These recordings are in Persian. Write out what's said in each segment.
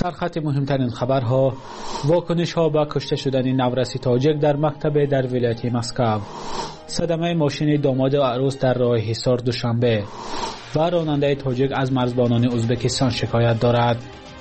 سرخط مهمترین خبرها: واکنش ها به کشته شدن نورسی تاجیک در مکتب در ولایت مسکو، صدمه ماشین داماد و عروس در راه حصار دوشنبه و راننده تاجیک از مرزبانان ازبکستان شکایت دارد.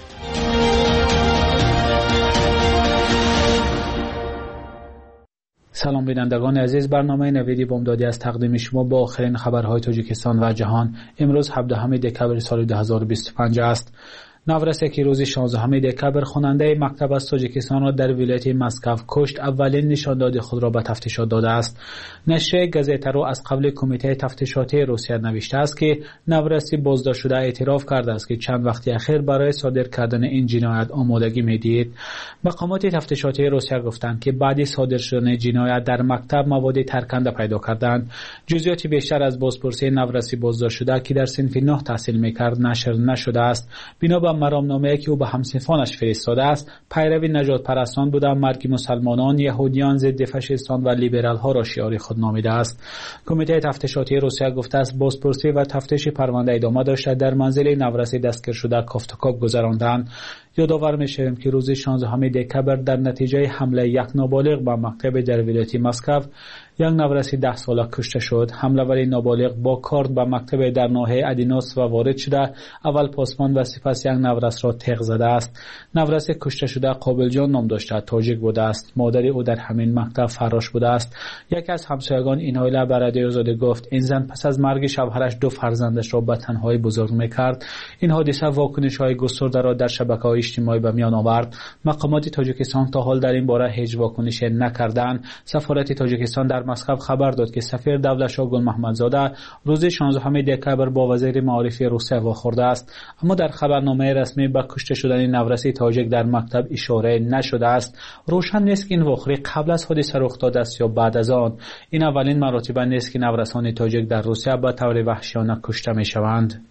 سلام بینندگان عزیز، برنامه نویدی بامدادی از تقدیم شما با آخرین خبرهای تاجیکستان و جهان. امروز 17 دکبر سال 2025 است. نورسی که روز 16 دکبر خواننده مکتب از تاجیکستان را در ولایت مسکو کشت، اولین نشانداد خود را به تفتیشات داده است. نشریه گازیتا رو از قبل کمیته تفتیشاتی روسیه نوشته است که نورسی بازداشت شده اعتراف کرده است که چند وقت اخیر برای صادر کردن این جنایت آمادگی می‌دید. مقامات تفتیشاتی روسیه گفتند که بعد صادر شدن جنایت در مکتب مواد ترکنده پیدا کردند. جزئیات بیشتر از بازپرسی نورسی بازداشت شده که در صنف 9 تحصیل می‌کرد نشر نشده است. بنا به مرامنامه‌ای که او به همسنفانش فرستاده است، پیروی نجات پرستان بوده، مرگ مسلمانان، یهودیان، ضد فاشیستان و لیبرال ها را شعار خود نامیده است. کمیته تفتیشاتی روسیه گفته است بازپرسی و تفتیش پرونده ادامه داشته. در منزل نورسی دستگیر شده کافتکاب گذراندند. یادآور می‌شویم که روز 16 دکبر در نتیجه حمله یک نابالغ به مکتب در ولایت مسکو یک نورسی 10 ساله کشته شد. حمله‌ور نابالغ با کارد به مکتب در ناحیه ادینوس و وارد شده، اول پاسبان و سپس یک نورس را تیغ زده است. نورس کشته شده قابل جان نام داشته، تاجیک بوده است. مادر او در همین مکتب فراش بوده است. یکی از همسایگان این عائله به رادیو آزادی گفت این زن پس از مرگ شوهرش 2 فرزندش را به تنهایی بزرگ می‌کرد. این حادثه واکنش‌های گسترده را در شبکه‌های اجتماعی به میان آورد. مقامات تاجیکستان تا حال در این باره هیچ واکنشی نکردند. سفارت تاجیکستان در مسکو خبر داد که سفیر دولت‌شاه گل محمدزاده روز 16 دکبر با وزیر معارف روسیه واخورده است، اما در خبرنامه رسمی به کشته شدن نورسی تاجیک در مکتب اشاره نشده است. روشن نیست که این واخوری قبل از حادثه رخ داده است یا بعد از آن. این اولین مرتبه نیست که نورسان تاجیک در روسیه به طور وحشیانه کشته می‌شوند.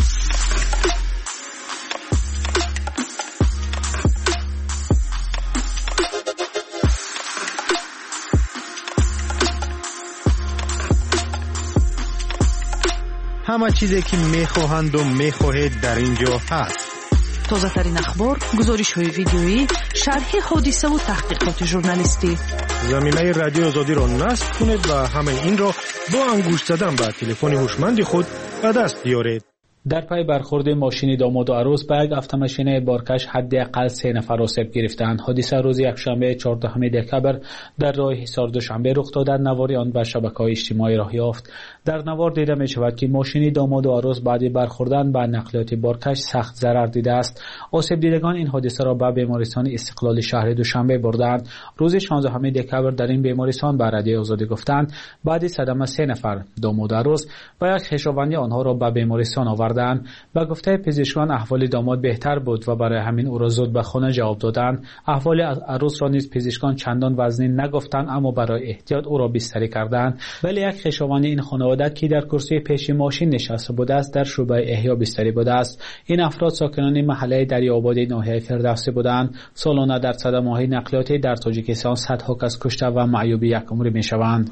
همه چیزی که میخواهند و میخواهید در اینجا هست. تازه ترین اخبار، گزارش های ویدیویی، شرح حادثه و تحقیقات ژورنالیستی. زمینه رادیو آزادی را نصب کنید و همه این را با انگشت زدن به تلفن هوشمند خود به دست بیارید. در پی برخورد ماشین داماد و عروس به یک اتومبیل بارکش حداقل 3 نفر را آسیب گرفتند. حادثه روز یکشنبه 14 دکبر در راه حصار دوشنبه رخ داد. نواری آن بر شبکه‌های اجتماعی راه یافت. در نوار دیده می شود که ماشین داماد و عروس بعد برخوردن به نقلیات بارکش سخت ضرر دیده است. آسیب دیدگان این حادثه را به بیمارستان استقلال شهر دوشنبه بردند. روز 16 دکبر در این بیمارستان به رادیو آزادی گفتند بعد صدمه 3 نفر داماد و عروس و یک خویشاوند آنها را به بیمارستان آوردند. با گفته پزشکان احوال داماد بهتر بود و برای همین او را زود به خانه جواب دادند. احوال عروس را نیز پزشکان چندان وزنی نگفتند، اما برای احتیاط او را بستری کردند. ولی یک خویشاوند این خانواده که در کرسی پیش ماشین نشسته بوده است در شعبه احیا بستری بوده است. این افراد ساکنان محله دریاآباد ناحیه فردوسی بودند. سالانه در صدمه‌های نقلیاتی در تاجیکستان صدها کس کشته و معیوب یک عمر میشوند.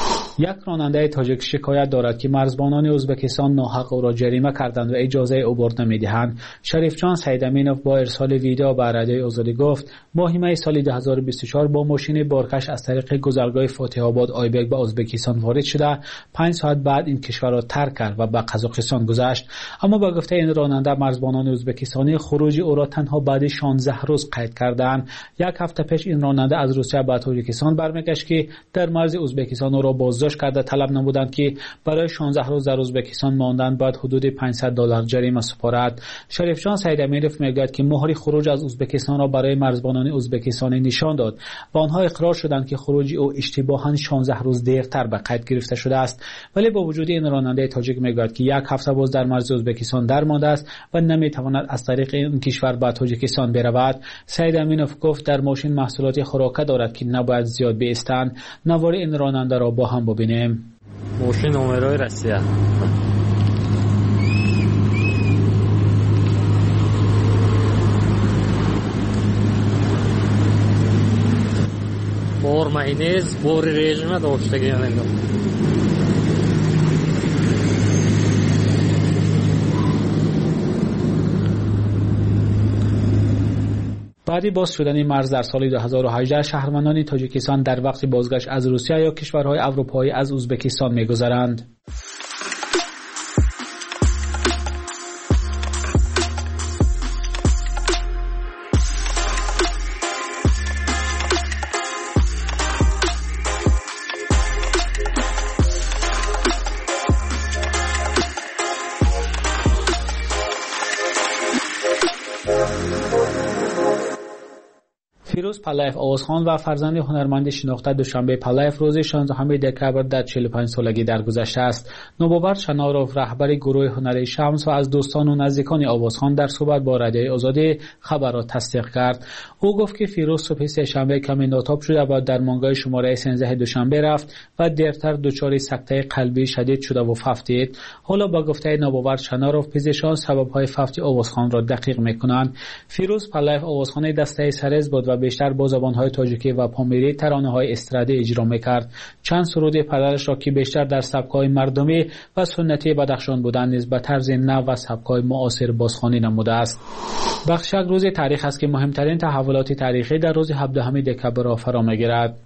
یک راننده تاجیک شکایت دارد که مرزبانان ازبکستان ناحق او را جریمه کردند و اجازه عبور نمیدهند. شریف جان سیدامینوف با ارسال ویدیو به رادیو آزادی گفت ماه می سال 2024 با ماشین بارکش از طریق گذرگاه فاتح آباد آیبک به ازبکستان وارد شده. 5 ساعت بعد این کشور را ترک کرد و به قزاقستان گذشت. اما با گفته این راننده مرزبانان ازبکستانی خروج او را تنها بعد 16 روز قید کردند. یک هفته پیش این راننده از روسیه به تاجیکستان برمیگشت که در مرز ازبکستان او را بازداشت کرده طلب نمودند که برای 16 روز در ازبکستان ماندن بعد حدود $500 جریمه سپارد. شریف جان سیدامینوف میگوید که مهر خروج از ازبکستان را برای مرزبانان ازبکستانی نشان داد و آنها اقرار شدند که خروج او اشتباهاً 16 روز دیرتر به قید گرفته شده است. ولی با وجود این راننده تاجیک میگوید که یک هفته باز در مرز ازبکستان درمانده است و نمیتواند از طریق این کشور به تاجیکستان برود. سیدامینوف گفت در ماشین محصولات خوراکه دارد که نباید زیاد بایستند. نوار این راننده را با هم ببینیم. ماشین نمرای روسیه بار ماینز بار رژیم داشتگی نمیدونم. بعد باز شدن مرز در سال 2018 شهروندان تاجیکستان در وقت بازگشت از روسیه یا کشورهای اروپایی از ازبکستان می‌گذرند. فیروز پلایف آوازخوان و فرزند هنرمند شناخته دوشنبه پلایف روز 16 دکبر در 45 سالگی درگذشته است. نوباور شناروف رهبر گروه هنری شمس و از دوستان و نزدیکان آوازخوان در صحبت با رادیوی آزادی خبر را تصدیق کرد. او گفت که فیروز صبح سه‌شنبه کمی ناتاب شده و در درمانگاه شماره 13 دوشنبه رفت و دیرتر دچار سکته قلبی شدید شده و ففتید. حالا با گفته نوباور شناروف پزشکان سبب‌های فوت آوازخوان را دقیق می‌کنند. فیروز پلایف آوازخوان دسته سرز بود و بیشتر با زبان‌های تاجیکی و پامیری ترانه‌های استرادی اجرا می‌کرد. چند سرود پدرش را که بیشتر در سبک‌های مردمی و سنتی بدخشان بودند نیز به طرز نو و سبک‌های معاصر بازخوانی نموده است. بخشک روز تاریخ است که مهمترین تحولات تاریخی در روز 17 دکبر را فرا می‌گیرد.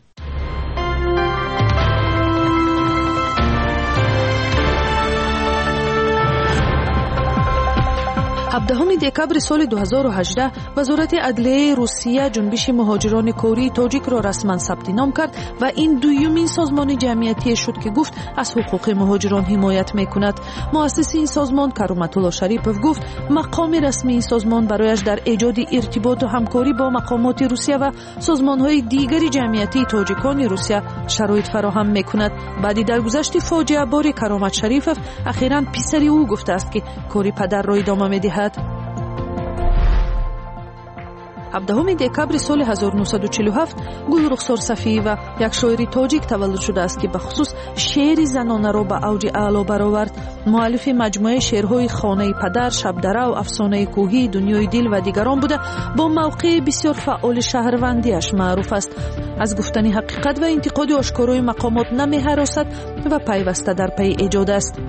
17 دکبر سال 2018 وزارت عدلیه روسیه جنبش مهاجران کوری تاجیک را رسما ثبت نام کرد و این دومین سازمان جمعیتی شد که گفت از حقوق مهاجران حمایت میکند. مؤسس این سازمان کرامت الله شریپوف گفت مقام رسمی این سازمان برایش در ایجاد ارتباط و همکاری با مقامات روسیه و سازمان‌های دیگر جمعیتی تاجیکان روسیه شرایط فراهم میکند. بعد درگذشت فاجعه بار کرامت شریپوف اخیراً پسر او گفته است که کاری پدر را ادامه می‌دهد. 17 دکبر سال 1947 گل رخسار صفی و یک شاعر تاجیک تولد شده است که به خصوص شعر زنانه را به اوج اعلا برآورد. مؤلف مجموعه شعرهای خانه پدر، شبدره و افسانه کوهی، دنیای دل و دیگران بوده. با موقع بسیار فعال شهروندیش معروف است. از گفتن حقیقت و انتقاد آشکارای مقامات نمی‌هراسد و پیوسته در پی ایجاد است.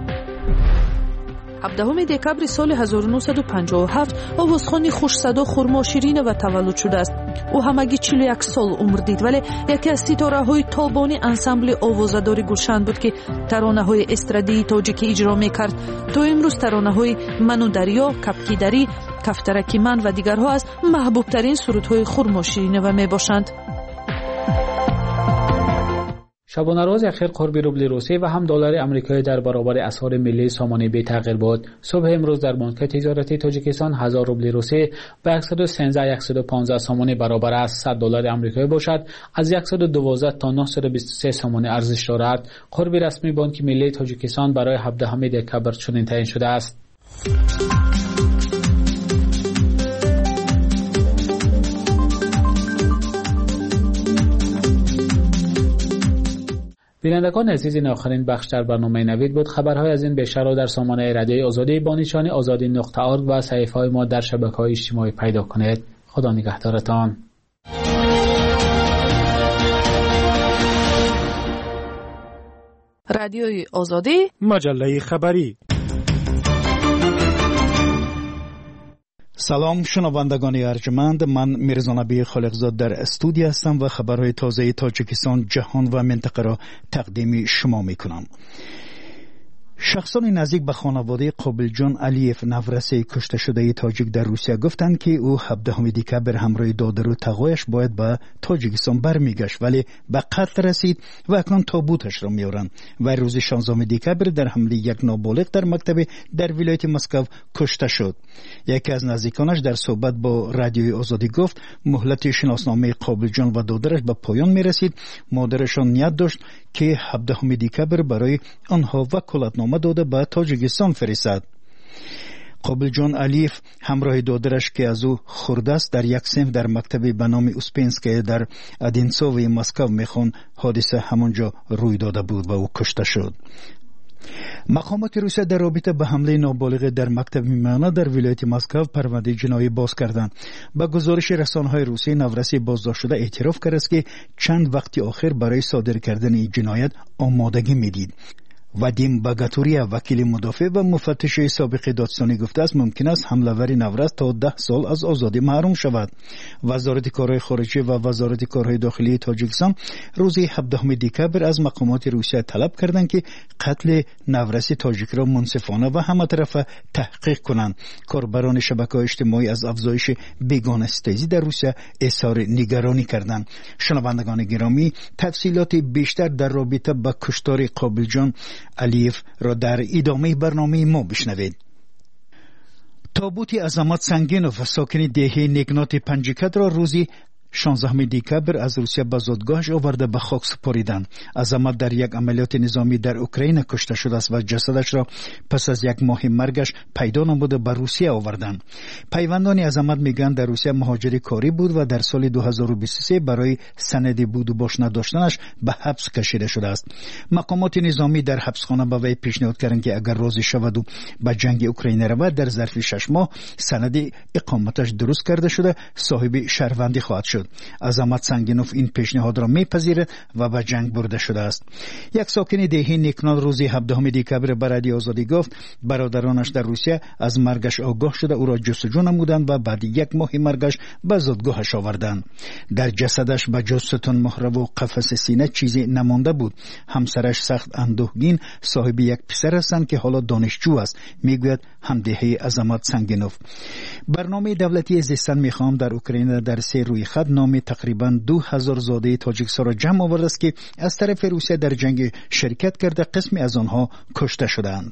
17 دکبر سال 1957 آوازخوان خوش‌صدا خرما شیرین و تولد شده است. او همگی 41 سال عمر دید ولی یکی از ستاره‌های تابانی انسامبل آوازداری گلشن بود که ترانه‌های استرادی تاجیکی اجرا می‌کرد. تا امروز ترانه‌های من و دریا، کپکی دری، کفترکی من و دیگرها از محبوب‌ترین سرودهای خرما شیرین و میباشند. شبانه روز اخیر قرب روبل روسی و هم دلار آمریکایی در برابر اسعار ملی سامانه بی تغییر بود. صبح امروز در بانک تجارتی تاجیکستان 1000 روبل روسی به 113-115 سامانه برابر است. 100 دلار آمریکایی باشد از 112 تا 923 سامانه ارزش دارد. قرب رسمی بانک ملی تاجیکستان برای 17 دکبر چنین تعیین شده است. بینندگان عزیز، این آخرین بخش در برنامه نوید بود. خبرهای از این بیشتر را در سامانه رادیوی آزادی با نشانی azadi.org و صفحه‌های ما در شبکه‌های اجتماعی پیدا کنید. خدا نگهدارتان. رادیوی آزادی، مجله خبری. سلام شنوندگان ارجمند، من میرزا نبی خالقزاد در استودیو هستم و خبرهای تازه تاجیکستان، جهان و منطقه را تقدیم شما میکنم. شخصان نزدیک به خانواده قابلجان علیف، نورسه کشته شده تاجیک در روسیه، گفتند که او 17 دکبر همراه دادر و تقایش باید به تاجیکستان برمیگشت ولی به قتل رسید و اکنون تابوتش را میارند. و روز 16 دکبر در حمله یک نابالغ در مکتب در ولایت مسکو کشته شد. یکی از نزدیکانش در صحبت با رادیوی آزادی گفت مهلت شناسنامه قابلجان و دادرش به پایان میرسید. مادرشان نیت داشت که 17 دکبر برای آنها وکالتنامه داده به تاجیکستان فرستد. قابلجان علیف همراه دادرش که از او خورده است در یک صنف در مکتب به نام اوسپنسکی در ادینسوی مسکو میخوان حادثه همانجا روی داده بود و او کشته شد. مقامات روسیه در رابطه به حمله نابالغ در مکتب میمانه در ولایت مسکو پرونده جنایی باز کردند. با گزارش رسانه‌های روسیه، نورسی بازداشت شده اعتراف کرد است که چند وقت آخر برای صادر کردن این جنایت آمادگی میدید. وادیم باگاتوریا وکیل مدافع و مفتش سابق دادستانی گفته است ممکن است حمله‌آور نورز تا 10 سال از آزادی محروم شود. وزارت کارهای خارجه و وزارت کارهای داخلی تاجیکستان روز 17 دکبر از مقامات روسیه طلب کردند که قتل نورز تاجیک را منصفانه و همه طرفه تحقیق کنند. کاربران شبکه‌های اجتماعی از افزایش بیگانه‌ستیزی در روسیه اظهار نگرانی کردند. شنوندگان گرامی، تفصیلات بیشتر در رابطه با کشتار قابلجان علیف را در ادامه برنامه ما بشنوید. تابوت عظمت سنگینوف ساکن دهه نیکنات پنجکت را روزی 16 دکبر از روسیه به زادگاهش آورده به خاک سپاریدند. عظمت در یک عملیات نظامی در اوکراین کشته شده است و جسدش را پس از یک ماه مرگش پیدا نموده به روسیه آوردند. پیوندان عظمت میگن در روسیه مهاجر کاری بود و در سال 2023 برای سند بود و باش نداشتنش به حبس کشیده شده است. مقامات نظامی در حبسخانه به وی پیشنهاد کردند که اگر راضی شود و به جنگ اوکراین رود در ظرف 6 ماه سند اقامتش درست کرده شده صاحب شهروندی خواهد شد. عظمت سنگینوف این پیشنهاد را میپذیرد و به جنگ برده شده است. یک ساکن دهه نیکنال روز 17 دکبر به رادیو آزادی گفت برادرانش در روسیه از مرگش آگاه شده او را جستجو نمودند و بعد یک ماه مرگش به زادگاهش آوردند. در جسدش به جز ستون مهره و قفس سینه چیزی نمانده بود. همسرش سخت اندوهگین صاحب یک پسر هستند که حالا دانشجو است، میگوید همدهه عظمت سنگینوف. برنامه دولتی زیستن میخوام در اوکراین در 3 روی خط نام تقریبا 2000 زاده تاجیکستان را جمع آورده است که از طرف روسیه در جنگ شرکت کرده، قسمی از آنها کشته شدند.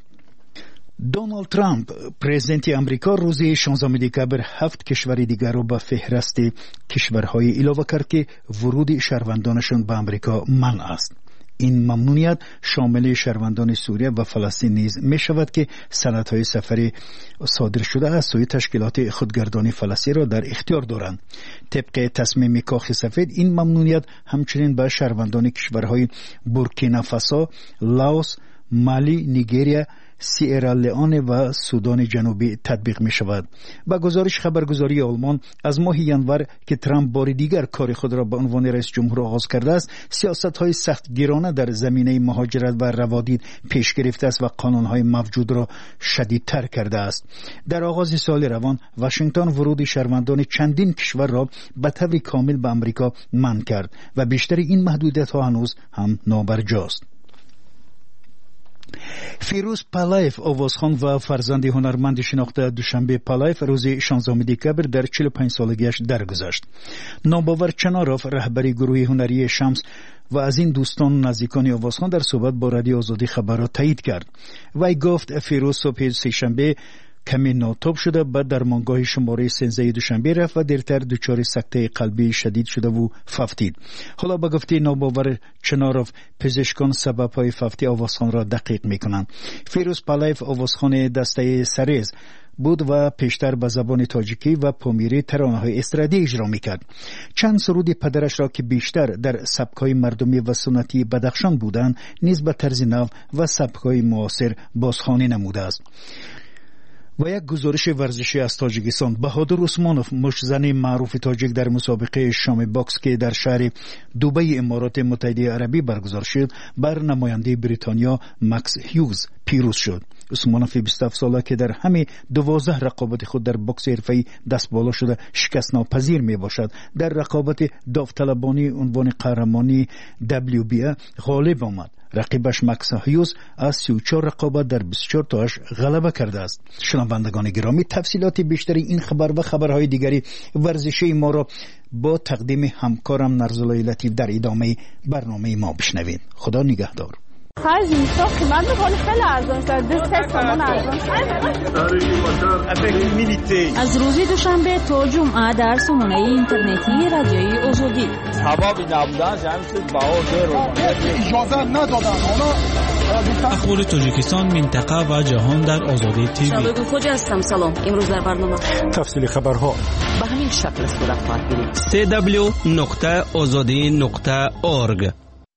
دونالد ترامپ پرزیدنت امریکا روز 16 دکبر 7 کشور دیگر را به فهرست کشورهای اضافه کرد که ورود شهروندانشان به امریکا منع است. این ممنوعیت شامل شهروندان سوریه و فلسطین نیز می شود که سندهای سفری صادر شده از سوی تشکیلات خودگردانی فلسطین را در اختیار دارند. طبق تصمیم کاخ سفید این ممنوعیت همچنین به شهروندان کشورهای بورکینافاسو، لاوس، مالی، نیگریا، سیرالئون و سودان جنوبی تطبیق می شود. با گزارش خبرگزاری آلمان از ماه ینور که ترامپ بار دیگر کار خود را به عنوان رئیس جمهور آغاز کرده است، سیاست‌های سخت گیرانه در زمینه مهاجرت و روادید پیش گرفته است و قانون‌های موجود را شدیدتر کرده است. در آغاز سال روان واشنگتن ورود شهروندان چندین کشور را به طور کامل به امریکا منع کرد و بیشتر این محدودیت‌ها هنوز هم نابرجاست. فیروز پالایف آوازخوان و فرزند هنرمند شناخته دوشنبه پالایف روز 16 دکبر در 45 سالگیش درگذشت. ناباور چناروف رهبری گروه هنری شمس و از این دوستان و نزدیکان آوازخوان در صحبت با رادیو آزادی خبر را تایید کرد. وی گفت فیروز صبح سه‌شنبه کمی ناتاب شده، بعد در درمانگاه شماره 13 دوشنبه رفت و دیرتر دچار سکته قلبی شدید شده و فوتید. حالا به گفته ناباور چناروف پزشکان سبب‌های فوتی آوازخوان را دقیق می‌کنند. فیروز پالایف آوازخوان دسته سرز بود و پیشتر به زبان تاجیکی و پامیری ترانه‌های استرادی اجرا می‌کرد. چند سرود پدرش را که بیشتر در سبک‌های مردمی و سنتی بدخشان بودند نیز به طرز نو و سبک‌های معاصر بازخوانی نموده است. و یک گزارش ورزشی از تاجیکستان، بهادر عثمانوف مشتزن معروف تاجیک در مسابقه شام باکس که در شهر دبی امارات متحده عربی برگزار شد بر نماینده بریتانیا مکس هیوز پیروز شد. عثمانوف 27 ساله که در همه 12 رقابت خود در باکس حرفه‌ای دست بالا شده شکست ناپذیر می باشد. در رقابت داوطلبانه عنوان قهرمانی WBA غالب آمد. رقیبش مکس هیوز از 34 رقابت در 24 تاش غلبه کرده است. شنوندگان گرامی، تفصیلات بیشتری این خبر و خبرهای دیگری ورزشی ما را با تقدیم همکارم نرزلای لطیف در ادامه برنامه ما بشنوید. خدا نگهدار. خرج میساخت من میخوام خیلی ارزان شد. دست سامان ارزان از روز دوشنبه تا جمعه در سامانه اینترنتی رادیوی آزادی. سبب نبودن جمعیت بهادر اجازه ندادن. اخبار تاجیکستان، منطقه و جهان در آزادی تیوی. شبگون خوجا هستم. سلام. امروز در برنامه تفصیل خبرها به همین شکل صورت خواهد گرفت. www.azadi.org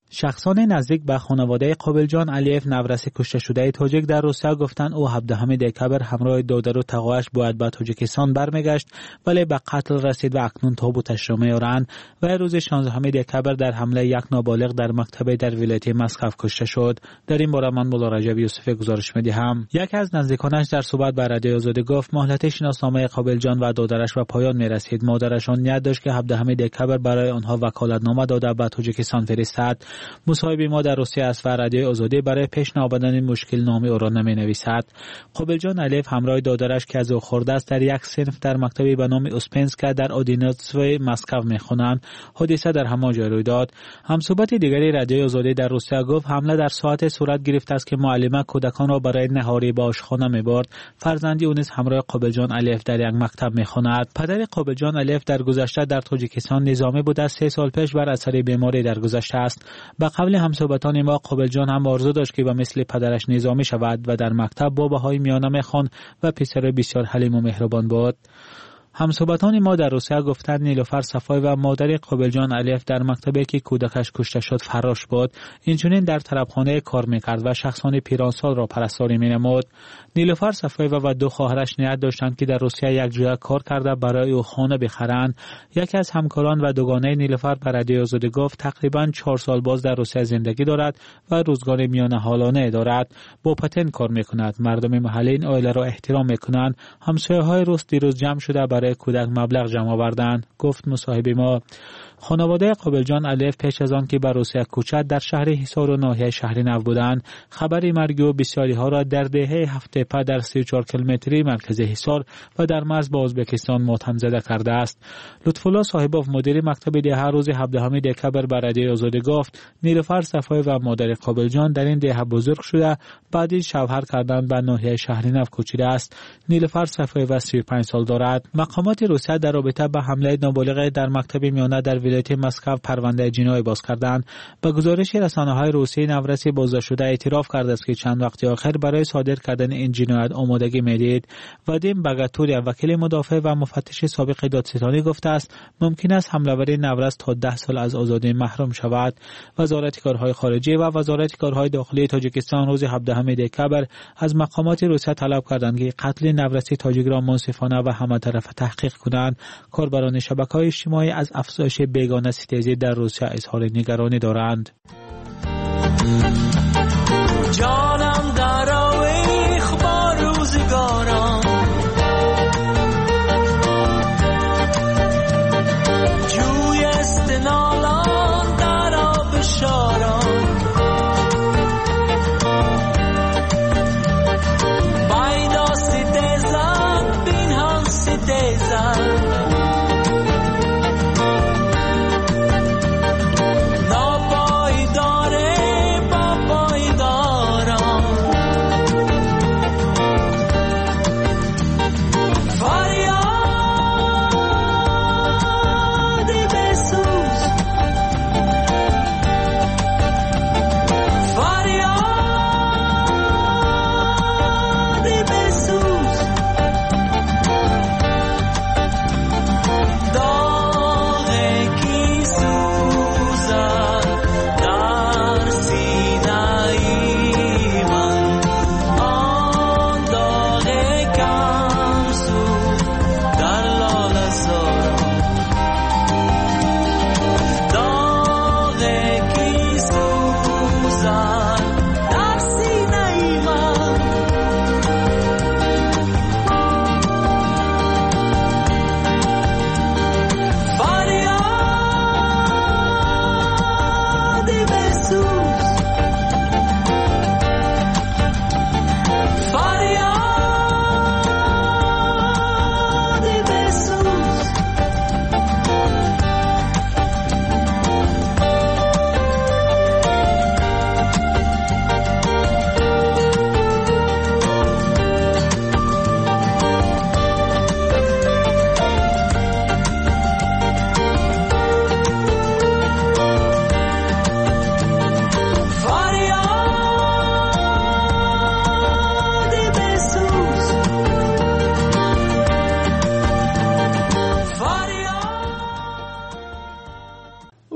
شخصان نزدیک به خانواده قابلجان علیف نورس کشته شده تاجیک در روسیه گفتند او 17 دکبر همراه دادر و تقویش باید به تاجیکستان برمیگشت ولی به قتل رسید و اکنون تابوتش را میارند و روز 16 دکبر در حمله یک نابالغ در مکتب در ولایت مسکو کشته شد. در این باره من مولا رجب یوسفی گزارش میدهم. یکی از نزدیکانش در صحبت با رادیو آزادی گفت مهلت شناسنامه قابلجان و دادرش به پایان میرسید. مادرشان نیت داشت که 17 دکبر برای آنها وکالتنامه داده به تاجیکستان فرستد. مصاحبه ما در روسیه است و رادیو آزادی برای پیش نآمدن مشکل نام او را نمی‌نویسد. قابلجان علیف همراه دادرش که از او خورده است در یک صنف در مکتبی به نام اوسپنسکا در آدینوتسوی مسکو می‌خوانند. حادثه در همان جا روی داد. همصحبت دیگری رادیو آزادی در روسیه گفت حمله در ساعت صورت گرفته است که معلمه کودکان را برای نهاری به آشخانه می‌برد. فرزندی او نیز همراه قابلجان علیف در یک مکتب می‌خواند. پدر قابلجان علیف در گذشته در تاجیکستان نظامی بوده، 3 سال پیش بر اثر بیماری درگذشته است. به قبل همصحبتان ما قابلجان هم آرزو داشت که به مثل پدرش نظامی شود و در مکتب باباهای میانه می‌خواند و پسر بسیار حلیم و مهربان بود. همصحبتان ما در روسیه گفتند نیلوفر صفای و مادر قابلجان علیف در مکتبی که کودکش کشته شد فراش بود. اینچنین در طربخانه کار میکرد و شخصان پیرانسال را پرستاری مینمود. نیلوفر صفای و 2 خواهرش نیت داشتند که در روسیه یک جای کار کرده برای او خانه بخرند. یکی از همکاران و دوگانه نیلوفر به رادیو آزادی گفت تقریباً 4 سال باز در روسیه زندگی دارد و روزگار میانه حالانه دارد. با پتن کار میکند. مردم محلی این عائله را احترام میکنند. همسایه‌های روس دیروز جمع شده برای کودک مبلغ جمع آوردند. گفت مصاحب ما. خانواده قابلجان علیف پیش از آن که به روسیه کوچید در شهر حصار و ناحیه شهر نو بودند. خبر مرگ و بسیاری ها را در دهه هفت‌تپه در 34 کیلومتری مرکز حصار و در مرز با ازبکستان ماتم زده کرده است. لطفالله صاحباف مدیر مکتب دهه روز 17 دکبر به رادیو آزادی گفت نیلوفر صفای و مادر قابلجان در این دهه بزرگ شده بعدی شوهر کردن به ناحیه شهر نو کوچیده است. نیلوفر صفای و 35 سال دارد. مقامات روسیه در رابطه با حمله نابالغ در مکتب میانه در ولایت مسکو پرونده جنایی باز کردند. به گزارش رسانه‌های روسیه نورس بازداشت شده اعتراف کرده است که چند وقت آخر برای صادر کردن این جنایت آمادگی می‌دید. وادیم باگاتوریا وکیل مدافع و مفتش سابق دادستانی گفته است ممکن است حمله‌آور نورس تا 10 سال از آزادی محروم شود. وزارت کارهای خارجه و وزارت کارهای داخلی تاجیکستان روز 17 دکبر از مقامات روسیه طلب کردند که قتل نورس تاجیک را منصفانه و همه طرفه تحقیق کنند. کاربران شبکه‌های اجتماعی از افزایش بیگانه ستیزی در روسیه اظهار نگرانی دارند. جانم در آویخ با روزگاران جوی استنالان در آب شاران بایدا ستیزن بینهان ستیزن ناپایداره با پایداران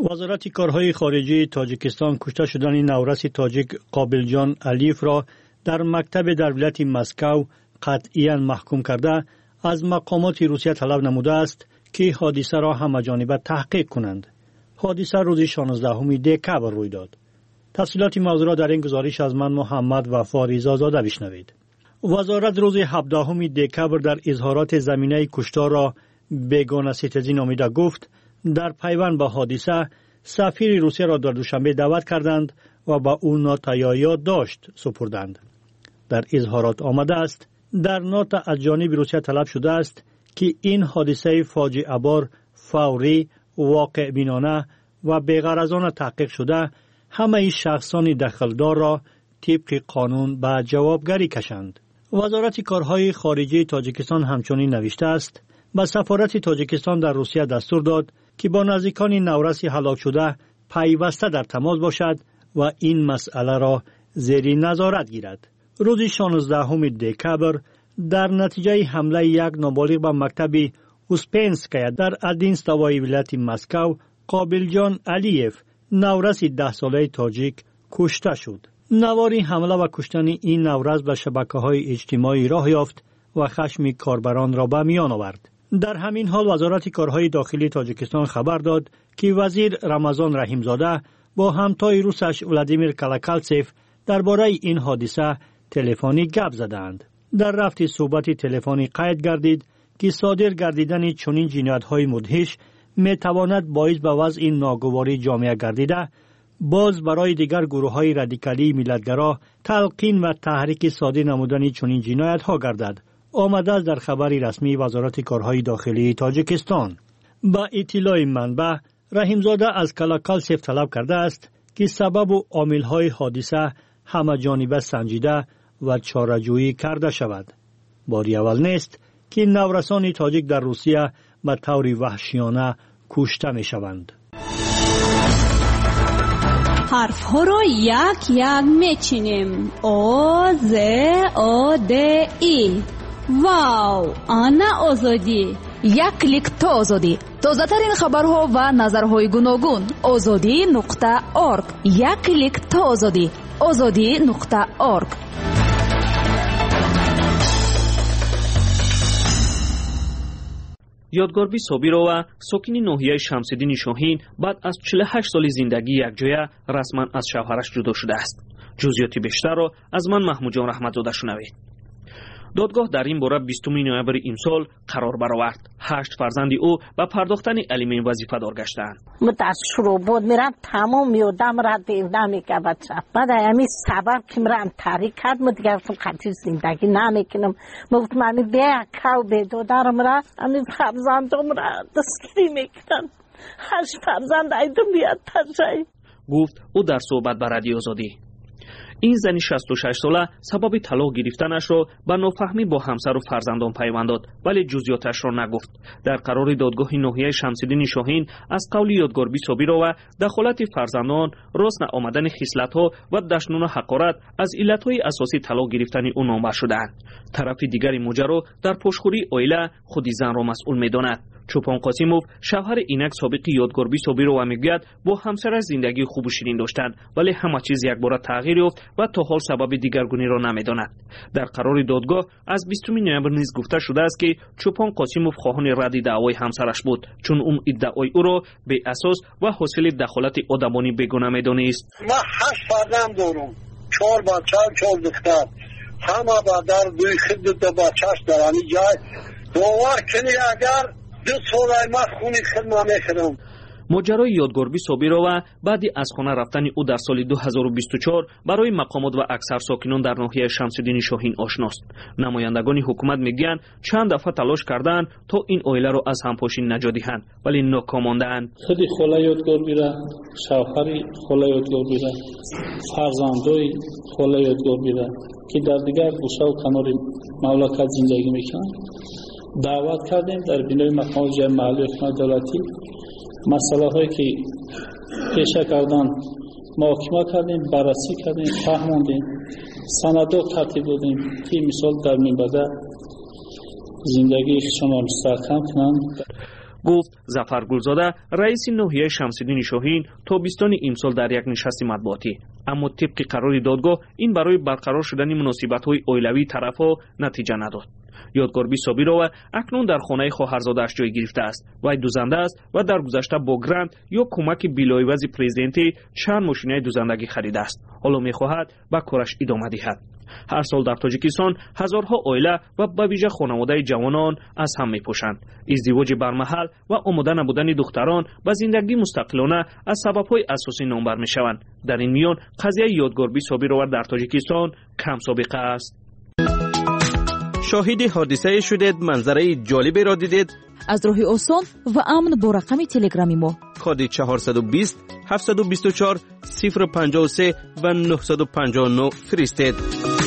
وزارت کارهای خارجه تاجیکستان کشته شدن نورس تاجیک قابلجان علیف را در مکتب در ولایت مسکو قطعیاً محکوم کرده از مقامات روسیه طلب نموده است که حادثه را همه‌جانبه تحقیق کنند. حادثه روز 16 دکبر روی داد. تفصیلات موضوع را در این گزارش از من محمد وفا رضازاده بشنوید. وزارت روز 17 دکبر در اظهارات زمینه کشتار را بیگانه ستیزی نامیده گفت در پیوند به حادثه سفیر روسیه را در دوشنبه دعوت کردند و با او نوت یادداشت سپردند. در اظهارات آمده است در نوت از جانب روسیه طلب شده است که این حادثه فاجعه بار فوری، واقع بینانه و بی‌غرضانه تحقیق شده همه شخصان دخلدار را طبق قانون به جوابگری کشند. وزارت کارهای خارجه تاجیکستان همچنین نوشته است به سفارت تاجیکستان در روسیه دستور داد که با نزدیکان نورس هلاک شده پیوسته در تماس باشد و این مسئله را زیر نظارت گیرد. روز 16 دکبر در نتیجه حمله یک نابالغ به مکتب اوسپنسکای در ادینستوای ولایت مسکو قابلجان علیف نورس 10 ساله تاجیک کشته شد. نواری حمله و کشتن این نورس به شبکه‌های اجتماعی راه یافت و خشم کاربران را به میان آورد. در همین حال وزارت کارهای داخلی تاجیکستان خبر داد که وزیر رمضان رحیمزاده با همتای روسش ولادیمیر کالاکالتسف درباره این حادثه تلفنی گپ زدند. در رفت صحبت تلفنی قید گردید که صادر گردیدن چنین جنایت‌های مدهش می‌تواند باعث به وضع ناگواری جامعه گردیده باز برای دیگر گروه‌های رادیکالی ملت‌گرا تلقین و تحریک صادر نمودن چنین جنایت‌ها گردد. آمده است در خبری رسمی وزارت کارهای داخلی تاجیکستان. با اطلاع منبع رحیمزاده از کالاکالتسف طلب کرده است که سبب و عامل‌های حادثه همه‌جانبه سنجیده و چاره‌جویی کرده شود. باری اول نیست که نورسان تاجیک در روسیه به طور وحشیانه کشته می‌شوند. حرف ها را یک یک میچینیم. او ز او د ای. واو، آنا آزادی. یک کلیک تا آزادی. تازه ترین خبرها و نظرهای گوناگون. azadi.org. یک کلیک تا آزادی. azadi.org. یادگاربی صابیرова ساکن ناحیه شمس‌الدین شاهین بعد از 48 سال زندگی یکجایه رسما از شوهرش جدا شده است. جزئیات بیشتر را از من محمود جان رحمتزاده شنوید. دادگاه در این باره 20 نوامبر امسال قرار برآورد. 8 فرزند او به پرداختن علیمه وظیفه دار گشتند. از شروع بود میرم تمام میودم را دیدم که بچه بعد همین سبب که میرم تحریک کرد من دیگه قطعی زندگی نمیکنم. گفت من به کو به دادرم را همین فرزندم را دستگیری میکنن. 8 فرزند ایدم بیاد تجایی گفت او در صحبت به رادیو آزادی. این زن 66 ساله سبب طلاق گرفتنش را به نافهمی با همسر و فرزندان پیوند داد ولی جزئیاتش را نگفت. در قرار دادگاه ناحیه شمس‌الدین شاهین از قول یادگاربی صابیرova دخالت فرزندان، راست نآمدن خصلت‌ها و دشنام حقارت از علت‌های اساسی طلاق گرفتن او نامبر شده‌اند. طرف دیگر ماجرا در پشتخوری عائله خود زن را مسئول می‌داند. چوپان قاسیموف شوهر اینک سابق یادگاربی صابیرova میگوید با همسرش زندگی خوب و شیرین داشتند ولی همه چیز یکباره تغییر یافت و تا حال سبب دیگرگونی را نمیداند. در قرار دادگاه از 20 نوامبر نیز گفته شده است که چوپان قاسیموف خواهان رد دعوای همسرش بود چون اون ادعای او را به اساس و حاصل دخالت آدمانی بیگانه میدانست. من 8 فرزند دارم، 4 بچه و 4 دختر، همه با در دوی خدمت دو بچه‌اش در همین جای. باور کنی اگر 2 سال من خونی خدمت میکنم. ماجرای یادگاربی صابیرova بعدی از خانه رفتن او در سال 2024 برای مقامات و اکثر ساکنان در ناحیه شمس‌الدین شاهین آشناست. نمایندگان حکومت میگویند چند دفعه تلاش کردند تا این عائله را از همپاشی نجات دهند ولی ناکام ماندند. خود خاله یادگاربی را، شوهر خاله یادگاربی را، فرزندای خاله یادگاربی را که در دیگر گوشه و کنار مملکت زندگی میکنند دعوت کردیم در بینای مقام جمع محلی حکومت دولتی. مسئله هایی که پیشه کردن محاکمه کردیم، بررسی کردیم، فهماندیم، سندها ترتیب دادیم که مثال در منبع زندگی شما مستحکم کنند. گفت ظفر گلزاده رئیس ناحیه شمس‌الدین شاهین تابستان امسال در یک نشست مطبوعاتی اما طبق قرار دادگاه این برای برقرار شدن مناسبت‌های اولیوی طرف‌ها نتیجه نداد. یادگار بی‌صابرова اکنون در خانه خواهرزاده‌اش جای گرفته است. وی دوزنده است و در گذشته با گرانت یا کمک بلایوز پرزیدنتی چند ماشین دوزندگی خریده است. حالا می‌خواهد به کارش ادامه دهد. هر سال در تاجیکستان هزارها عائله و به ویژه خانواده جوانان از هم می‌پوشند. ازدواج برمحل و آماده نبودن دختران به زندگی مستقلانه از سبب‌های اساسی نامبر می‌شوند. در این میان قضیه یادگار بی‌صابرova در تاجیکستان کم سابقه است. شاهد حادثه شدید، منظره جالبی را دیدید؟ از راه آسان و امن با رقم تلگرامی ما کد 420 724 053 و 959 فرستید.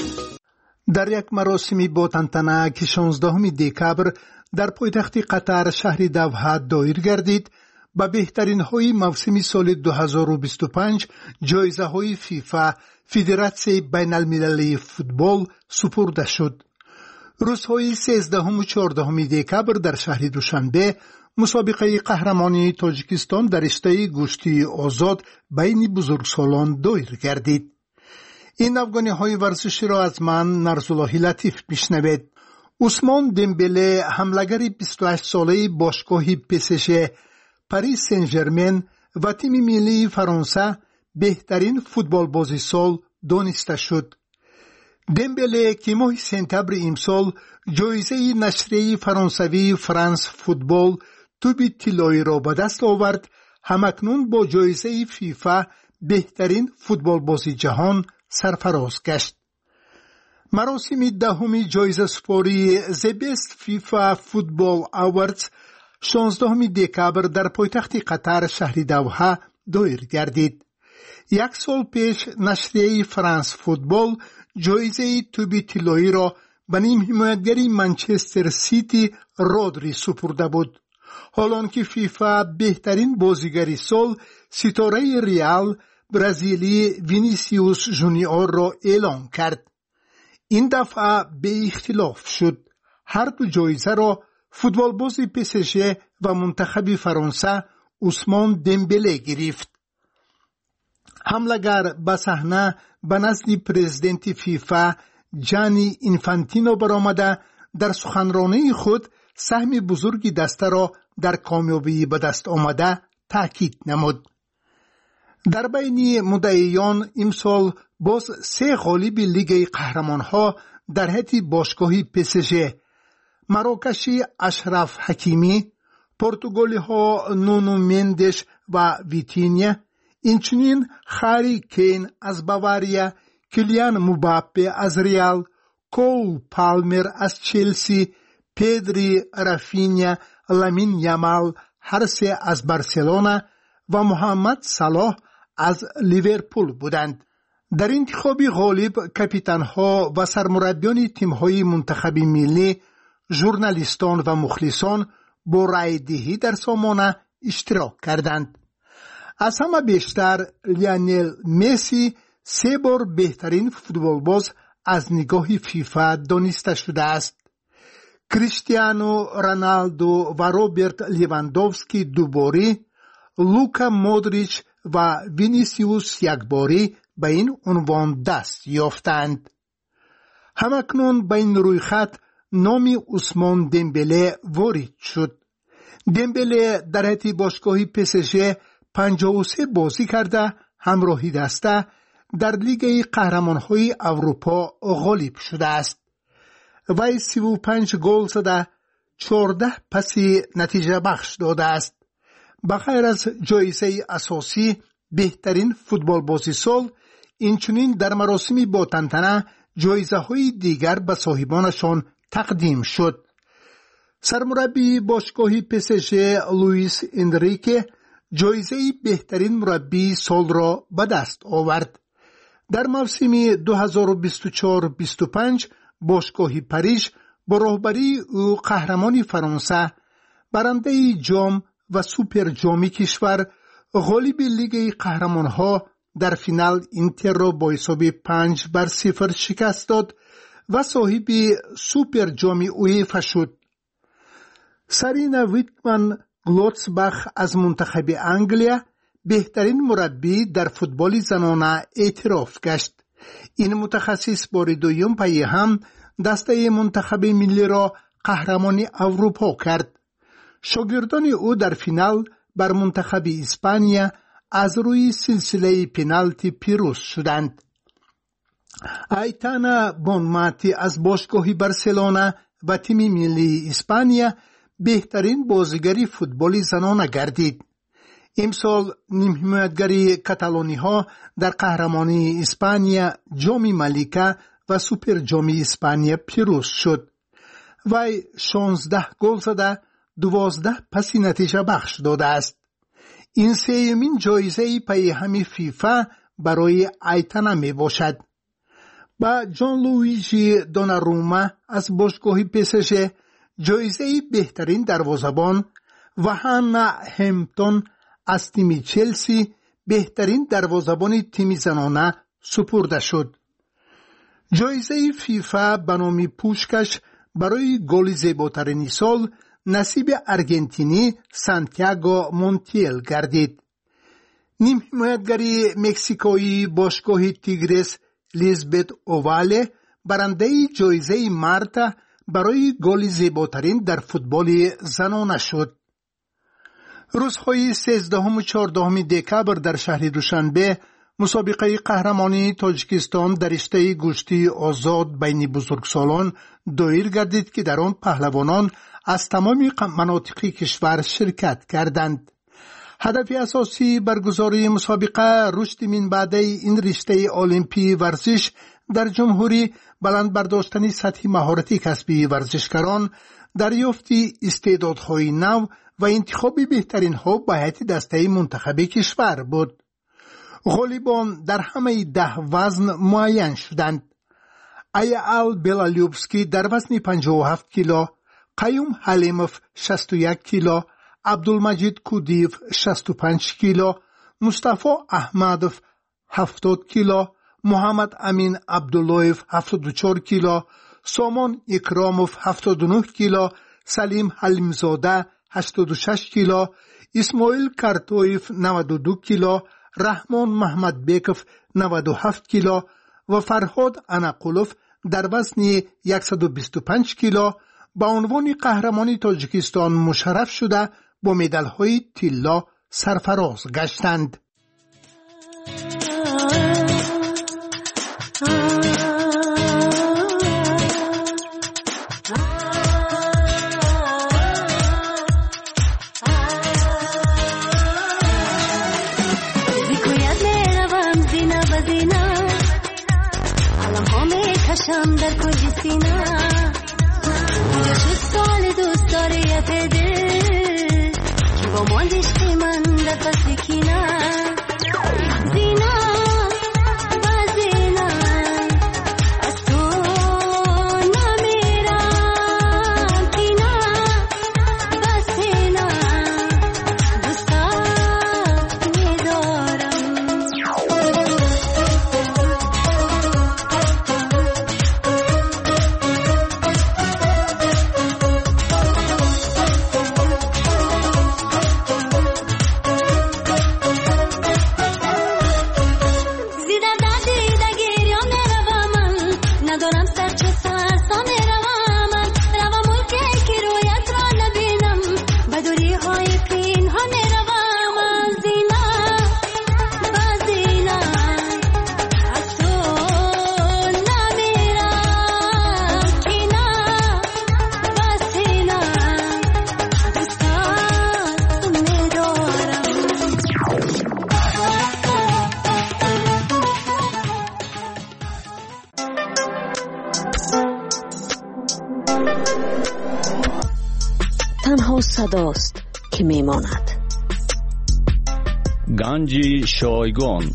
در یک مراسمی با تنتنه که 16 دکبر در پایتخت قطر شهر دوحه دایر گردید، به بهترین های موسم سال 2025 جایزه های فیفا فدراسیون بین المللی فوتبال سپرده شد. روزهای 13 و 14 دکبر در شهر دوشنبه مسابقه قهرمانی تاجیکستان در رشته گشتی آزاد بین بزرگسالان دایر گردید. این افغانی های ورزشی را از من نرزالله لطیف میشنوید. عثمان دمبله حملگر 28 ساله باشگاه پسژ پاریس سن ژرمن و تیم ملی فرانسه بهترین فوتبال بازی سال دانسته شد. دمبله که ماه سپتامبر امسال جایزه نشریه فرانسوی فرانس فوتبال توپ طلایی را به دست آورد، همکنون با جایزه فیفا بهترین فوتبال بازی جهان سرفراز گشت. مراسم دهم جایزه سپاری The Best FIFA Football Awards 16 دکبر در پایتخت قطر شهر دوحه دایر گردید. یک سال پیش نشریه فرانس فوتبال جایزه توپ طلایی را به نیم حمایتگری منچستر سیتی رودری سپرده بود. حالان که فیفا بهترین بازیگر سال ستاره ریال برزیلی وینیسیوس جونیور را اعلام کرد. این دفعه به اختلاف شد. هر دو جایزه را فوتبال بازی پسژ و منتخب فرانسه عثمان دمبله گرفت. حملگر به صحنه به نزد پرزیدنت فیفا جانی اینفانتینو برآمده در سخنرانی خود سهم بزرگی دسته را در کامیابی به دست آمده تاکید نمود. در بین مدعیان امسال باز 3 غالب لیگ قهرمانها در حیط باشگاه پسژ، مراکشی اشرف حکیمی، پرتغالی ها نونو مندش و ویتینیا، اینچنین هری کین از باواریا، کلیان مباپه از ریال، کول پالمر از چلسی، پدری، رافینیا، لامین یامال هر سه از بارسلونا و محمد صلاح از لیورپول بودند. در انتخاب غالب کاپیتان‌ها و سرمربیان تیم‌های منتخب ملی، ژورنالیستان و مخلصان با رای‌دهی در سامانه اشتراک کردند. از همه بیشتر لیونل مسی 3 بار بهترین فوتبالباز از نگاه فیفا دانسته شده است. کریستیانو رونالدو و روبرت لیواندوفسکی 2 باری، لوکا مودریچ و وینیسیوس 1 باری به این عنوان دست یافتند. همکنون به این روی خط نام عثمان دمبله وارد شد. دمبله در حیط باشگاه پسژ 53 بازی کرده همراهی دسته در لیگ قهرمان‌های اروپا غالب شده است. وی 35 گل زده 14 پاس نتیجه بخش داده است. بغیر از جایزه اساسی بهترین فوتبال بازی سال، اینچنین در مراسم با تنتنه جایزه های دیگر به صاحبانشان تقدیم شد. سرمربی باشگاه پسژ لوئیس انریکه جایزه بهترین مربی سال را به دست آورد. در موسم 2024-25 باشگاه پاریس با رهبری او قهرمان فرانسه، برنده جام و سوپر جام کشور، غالب لیگ قهرمانها در فینال اینتر را با حساب 5-0 شکست داد و صاحب سوپر جام اویفا شد. سارینا ویتمن گلوتسباخ از منتخب انگلیا بهترین مربی در فوتبال زنانه اعتراف گشت. این متخصص بار دوم پی هم دسته منتخب ملی را قهرمان اروپا کرد. شاگردان او در فینال بر منتخب اسپانیا از روی سلسله پنالتی پیروز شدند. آیتانا بونماتی از باشگاه بارسلونا و تیم ملی اسپانیا بهترین بازیگر فوتبال زنانه گردید. امسال نیم حمایتگری کاتالونی ها در قهرمانی اسپانیا جام ملیکا و سوپر جام اسپانیا پیروز شد. وی 16 گل زده 12 پسی نتیجه بخش داده است. این سومین جایزه پی همی فیفا برای آیتانا می باشد. با جان لویجی دوناروما از باشگاه PSG جایزه بهترین دروازه‌بان و هانا همپتون از تیم چلسی بهترین دروازه‌بان تیم زنانه سپرده شد. جایزه فیفا به نام پوشکش برای گل زیباترین سال نصیب ارژنتینی سانتیاگو مونتیل گردید. نیم حمایتگری مکزیکویی باشگاه تیگرس لیزبت اوواله برنده جایزه مارتا برای گل زیباترین در فوتبال زنانه شد. روزهای 13 و 14 دکبر در شهر دوشنبه مسابقه قهرمانی تاجیکستان در رشته گشتی آزاد بین بزرگسالان دایر گردید که در آن پهلوانان از تمام مناطق کشور شرکت کردند. هدف اساسی برگزاری مسابقه رشد من بعده این رشته المپی ورزش در جمهوری بلند برداشتن سطح مهارتی کسبی ورزشکاران، دریافت استعدادهای نو و انتخاب بهترین ها به هیئت دسته منتخب کشور بود. غالبان در همه 10 وزن معین شدند. ایال بلالیوبسکی در وزن 57 کیلو، قیوم حلیموف 61 کیلو، عبدالمجید کودیف 65 کیلو، مصطفی احمدوف 70 کیلو، محمد امین عبداللهیف 74 کیلو، سامان اکراموف 79 کیلو، سلیم حلیمزاده 86 کیلو، اسماعیل کارتویف 92 کیلو، رحمان محمد بیکف 97 کیلو و فرهاد اناقولوف در وزن 125 کیلو با عنوان قهرمانی تاجیکستان مشرف شده با مدال‌های طلا سرفراز گشتند. در کجی سینا شد سال دوست داریت دل که با ماندش که من در پس کینا زینا و زینا از تو نمیرم کینا بس هینا دوستات میدارم. تنها صداست که میماند. گنجی شایگان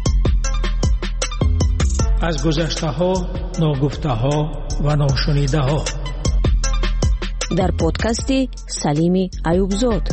از گذشته ها، ناگفته ها و ناشنیده ها در پادکست سلیم ایوبزاد.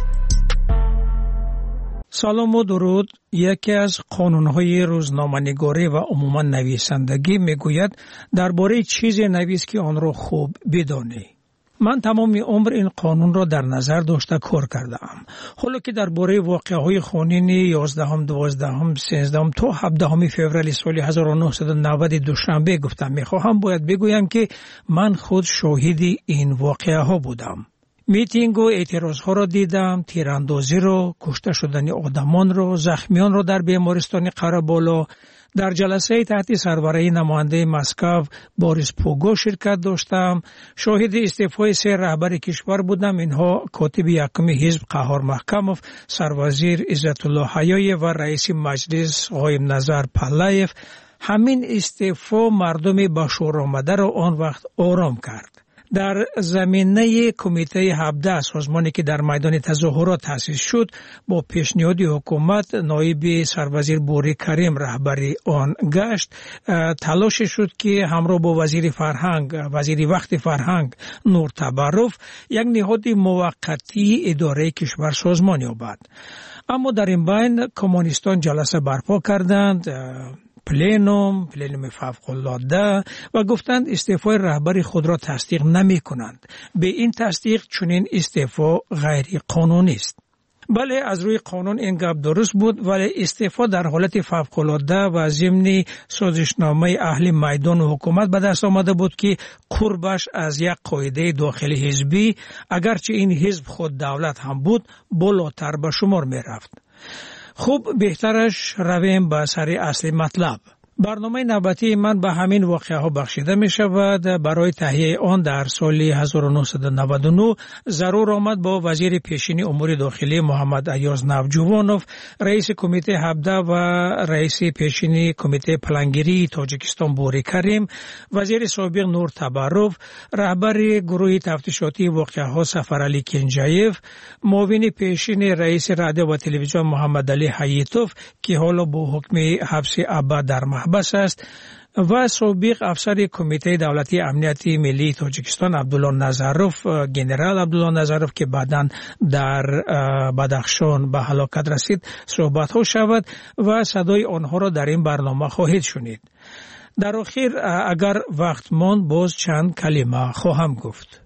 سلام و درود. یکی از قانون‌های روزنامه‌نگاری و عموما نویسندگی میگوید درباره چیزی نویس که آن را خوب بدانی. من تمام عمر این قانون را در نظر داشته کار کردم. حالا که درباره واقعه‌های خونین 11 12 13 تا 17 فوریه سال 1990 دوشنبه گفتم میخواهم باید بگویم که من خود شاهد این واقعه ها بودم. میتینگ و اعتراض ها را دیدم، تیراندازی را، کشته شدن آدمان را، زخمیان را در بیمارستان قره‌بالا. در جلسه تحت سربرایی نماینده مسکو بوریس پوگو شرکت داشتم. شاهد استعفای 3 رهبر کشور بودم. اینها کاتب یکم حزب قهار محکموف، سروزیر عزت الله حیایی و رئیس مجلس قائم نظر پهلویف. همین استعفا مردم به شور آمده را آن وقت آرام کرد. در زمینه کمیته 17 سازمانی که در میدان تظاهرات تأسیس شد، با پیشنهاد حکومت نایب سروزیر بوری کریم رهبری آن گشت. تلاش شد که همراه با وزیر وقت فرهنگ نور تبرف یک نهاد موقتی اداره کشور سازمان یابد. اما در این بین کمونیستان جلسه برپا کردند، پلنوم فوق‌العاده، و گفتند استعفای رهبر خود را تصدیق نمی کنند. به این تصدیق چنین استعفا غیر قانونی است. بله، از روی قانون این گپ درست بود، ولی استعفا در حالت فوق‌العاده و ضمن سازشنامه اهل میدان و حکومت به دست آمده بود که قربش از یک قاعده داخلی حزبی، اگرچه این حزب خود دولت هم بود، بالاتر به شمار می رفت. خوب، بهترش رویم به سر اصل مطلب. برنامه نوبتی من به همین واقعه ها بخشیده می شود. برای تهیه آن در سال 1999 ضرور آمد با وزیر پیشین امور داخلی محمد ایاز نوجوانوف، رئیس کمیته 17 و رئیس پیشین کمیته پلانگیری تاجیکستان بوری کریم، وزیر سابق نور تبرف، رهبر گروه تفتیشاتی واقعه ها سفرعلی کنجایف، معاون پیشین رئیس رادیو و تلویزیون محمد علی حییتوف که حالا با حکم حبس ابد در بس است، و سابق افسر کمیته دولتی امنیت ملی تاجیکستان عبدالله نظروف، گنرال عبدالله نظروف که بعداً در بدخشان به هلاکت رسید صحبت ها شود و صدای آنها را در این برنامه خواهید شنید. در آخر اگر وقت ماند باز چند کلمه خواهم گفت.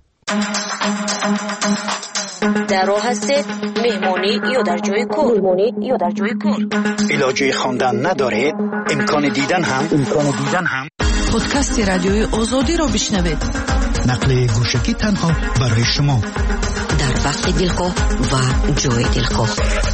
در راه هستید، مهمانی یا در جای کار. علاجه خواندن ندارید، امکان دیدن هم. پادکست رادیوی آزادی را بشنوید. نقل گوشکی تنها برای شما، در وقت دلخواه و جای دلخواه.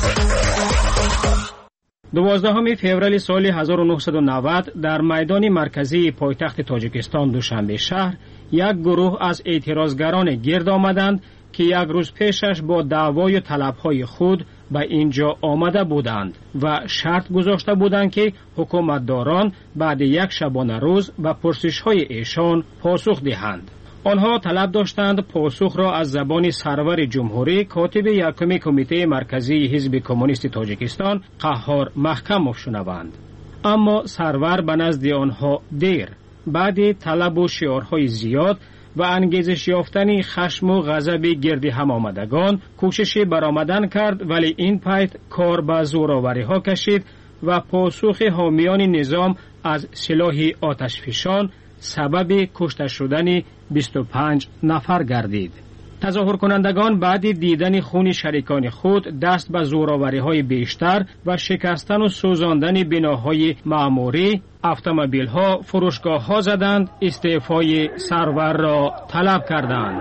12 فوریه سال 1990 در میدان مرکزی پایتخت تاجیکستان دوشنبه شهر یک گروه از اعتراضگران گرد آمدند که یک روز پیشش با دعوای و طلبهای خود به اینجا آمده بودند و شرط گذاشته بودند که حکومتداران بعد یک شبانه روز به پرسش‌های ایشان پاسخ دهند. آنها طلب داشتند پاسخ را از زبان سرور جمهوری کاتب یکم کمیته مرکزی حزب کمونیست تاجیکستان قهار محکموف شنوند. اما سرور به نزد آنها دیر، بعد طلب و شعارهای زیاد و انگیزش یافتن خشم و غضب گرد هم آمدگان کوشش برآمدن کرد، ولی این پایت کار به زورآوری ها کشید و پاسخ حامیان نظام از سلاح آتشفشان سبب کشته شدن 25 نفر گردید. تظاهر کنندگان بعد دیدن خون شریکان خود دست به زورآوری های بیشتر و شکستن و سوزاندن بناهای معموری، اتومبیل ها، فروشگاه ها زدند، استعفای سرور را طلب کردند.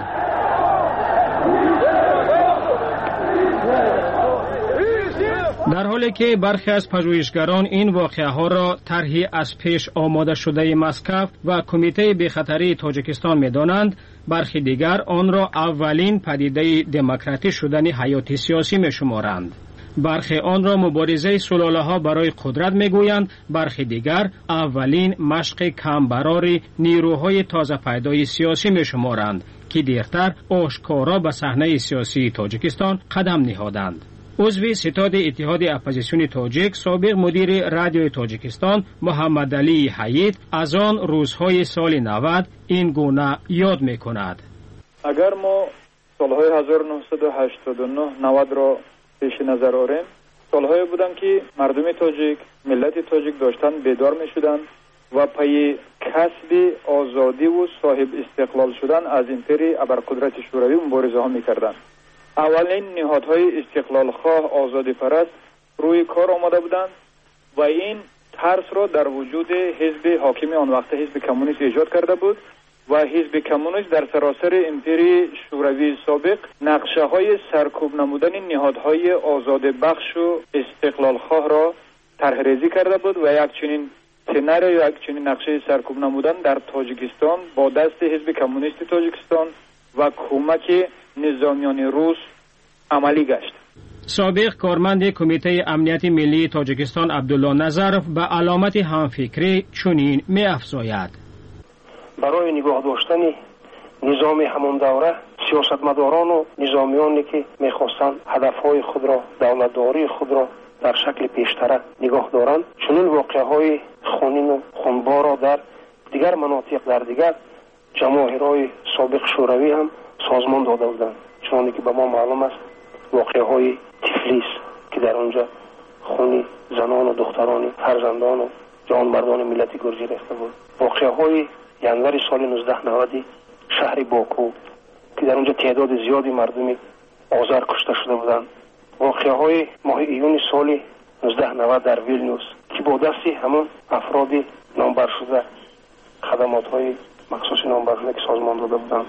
در حالی که برخی از پژوهشگران این واقعه ها را طرحی از پیش آماده شده مسکو و کمیته بی‌خطری تاجیکستان می‌دانند، برخی دیگر آن را اولین پدیده دموکراتی شدن حیات سیاسی می‌شمارند. برخی آن را مبارزه سلاله‌ها برای قدرت می‌گویند، برخی دیگر اولین مشق کمبرار نیروهای تازه پیدای سیاسی می‌شمارند که دیرتر آشکارا به صحنه سیاسی تاجیکستان قدم نهادند. عضو ستاد اتحاد اپوزیسیون تاجیک، سابق مدیر رادیوی تاجیکستان محمد علی حیید از آن روزهای سال 90 این گونه یاد می‌کند. اگر ما سالهای 1989-90 را پیش نظر آوریم، سالهایی بودند که مردم تاجیک، ملت تاجیک داشتن بیدار می‌شدند و پای کسب آزادی و صاحب استقلال شدن از امپری ابرقدرت شوروی مبارزه ها میکردند. اولین نهادهای استقلال خواه آزادی پرست روی کار آمده بودند و این ترس را در وجود حزب حاکم آن وقت حزب کمونیست ایجاد کرده بود و حزب کمونیست در سراسر امپری شوروی سابق نقشه های سرکوب نمودن نهادهای آزاد بخش و استقلال خواه را طرح ریزی کرده بود و یک چنین سناریو یا یک چنین نقشه سرکوب نمودن در تاجیکستان با دست حزب کمونیست تاجیکستان و کمک نظامیان روس عملی گشت. سابق کارمند کمیته امنیت ملی تاجیکستان عبدالله نظرف به علامت همفکری چنین می‌افزاید: برای نگاه داشتن نظام همان دوره سیاستمداران و نظامیانی که می‌خواستند هدفهای خود را، دولتداری خود را در شکل پیشتر نگاه دارند، چنین واقعه‌های خونین و خونبار را در دیگر مناطق در دیگر جماهیرهای سابق شوروی هم سازمان داده بودند. چون که به ما معلوم است واقعه‌های تفلیس که در آنجا خون زنان و دختران فرزندان و جوانمردان ملت گرجی ریخته بود. واقعه‌های ینور سال 1990 شهر باکو که در آنجا تعداد زیادی مردم آذر کشته شده بودند. واقعه‌های ماه ایون سال 1990 در ویلنیوس که با دست همون افراد نامبر شده خدمات‌های مخصوص نامبر شده که سازمان داده بودند،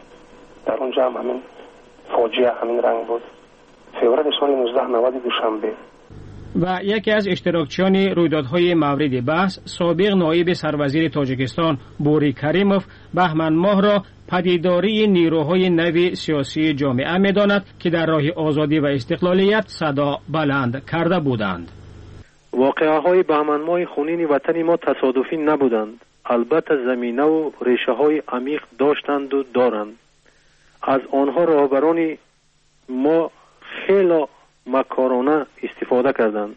در اونجا هم همین فاجعه همین رنگ بود. فوریه سال 1990 دوشنبه. و یکی از اشتراکچیان رویدادهای مورد بحث سابق نایب سروزیر تاجیکستان بوری کریموف بهمن ماه را پدیداری نیروهای نو سیاسی جامعه می‌داند که در راه آزادی و استقلالیت صدا بلند کرده بودند. واقعه‌های بهمن ماه خونین وطن ما تصادفی نبودند. البته زمینه و ریشه‌های عمیق داشتند و دارند. از آنها رهبران ما خیلی مکارانه استفاده کردند.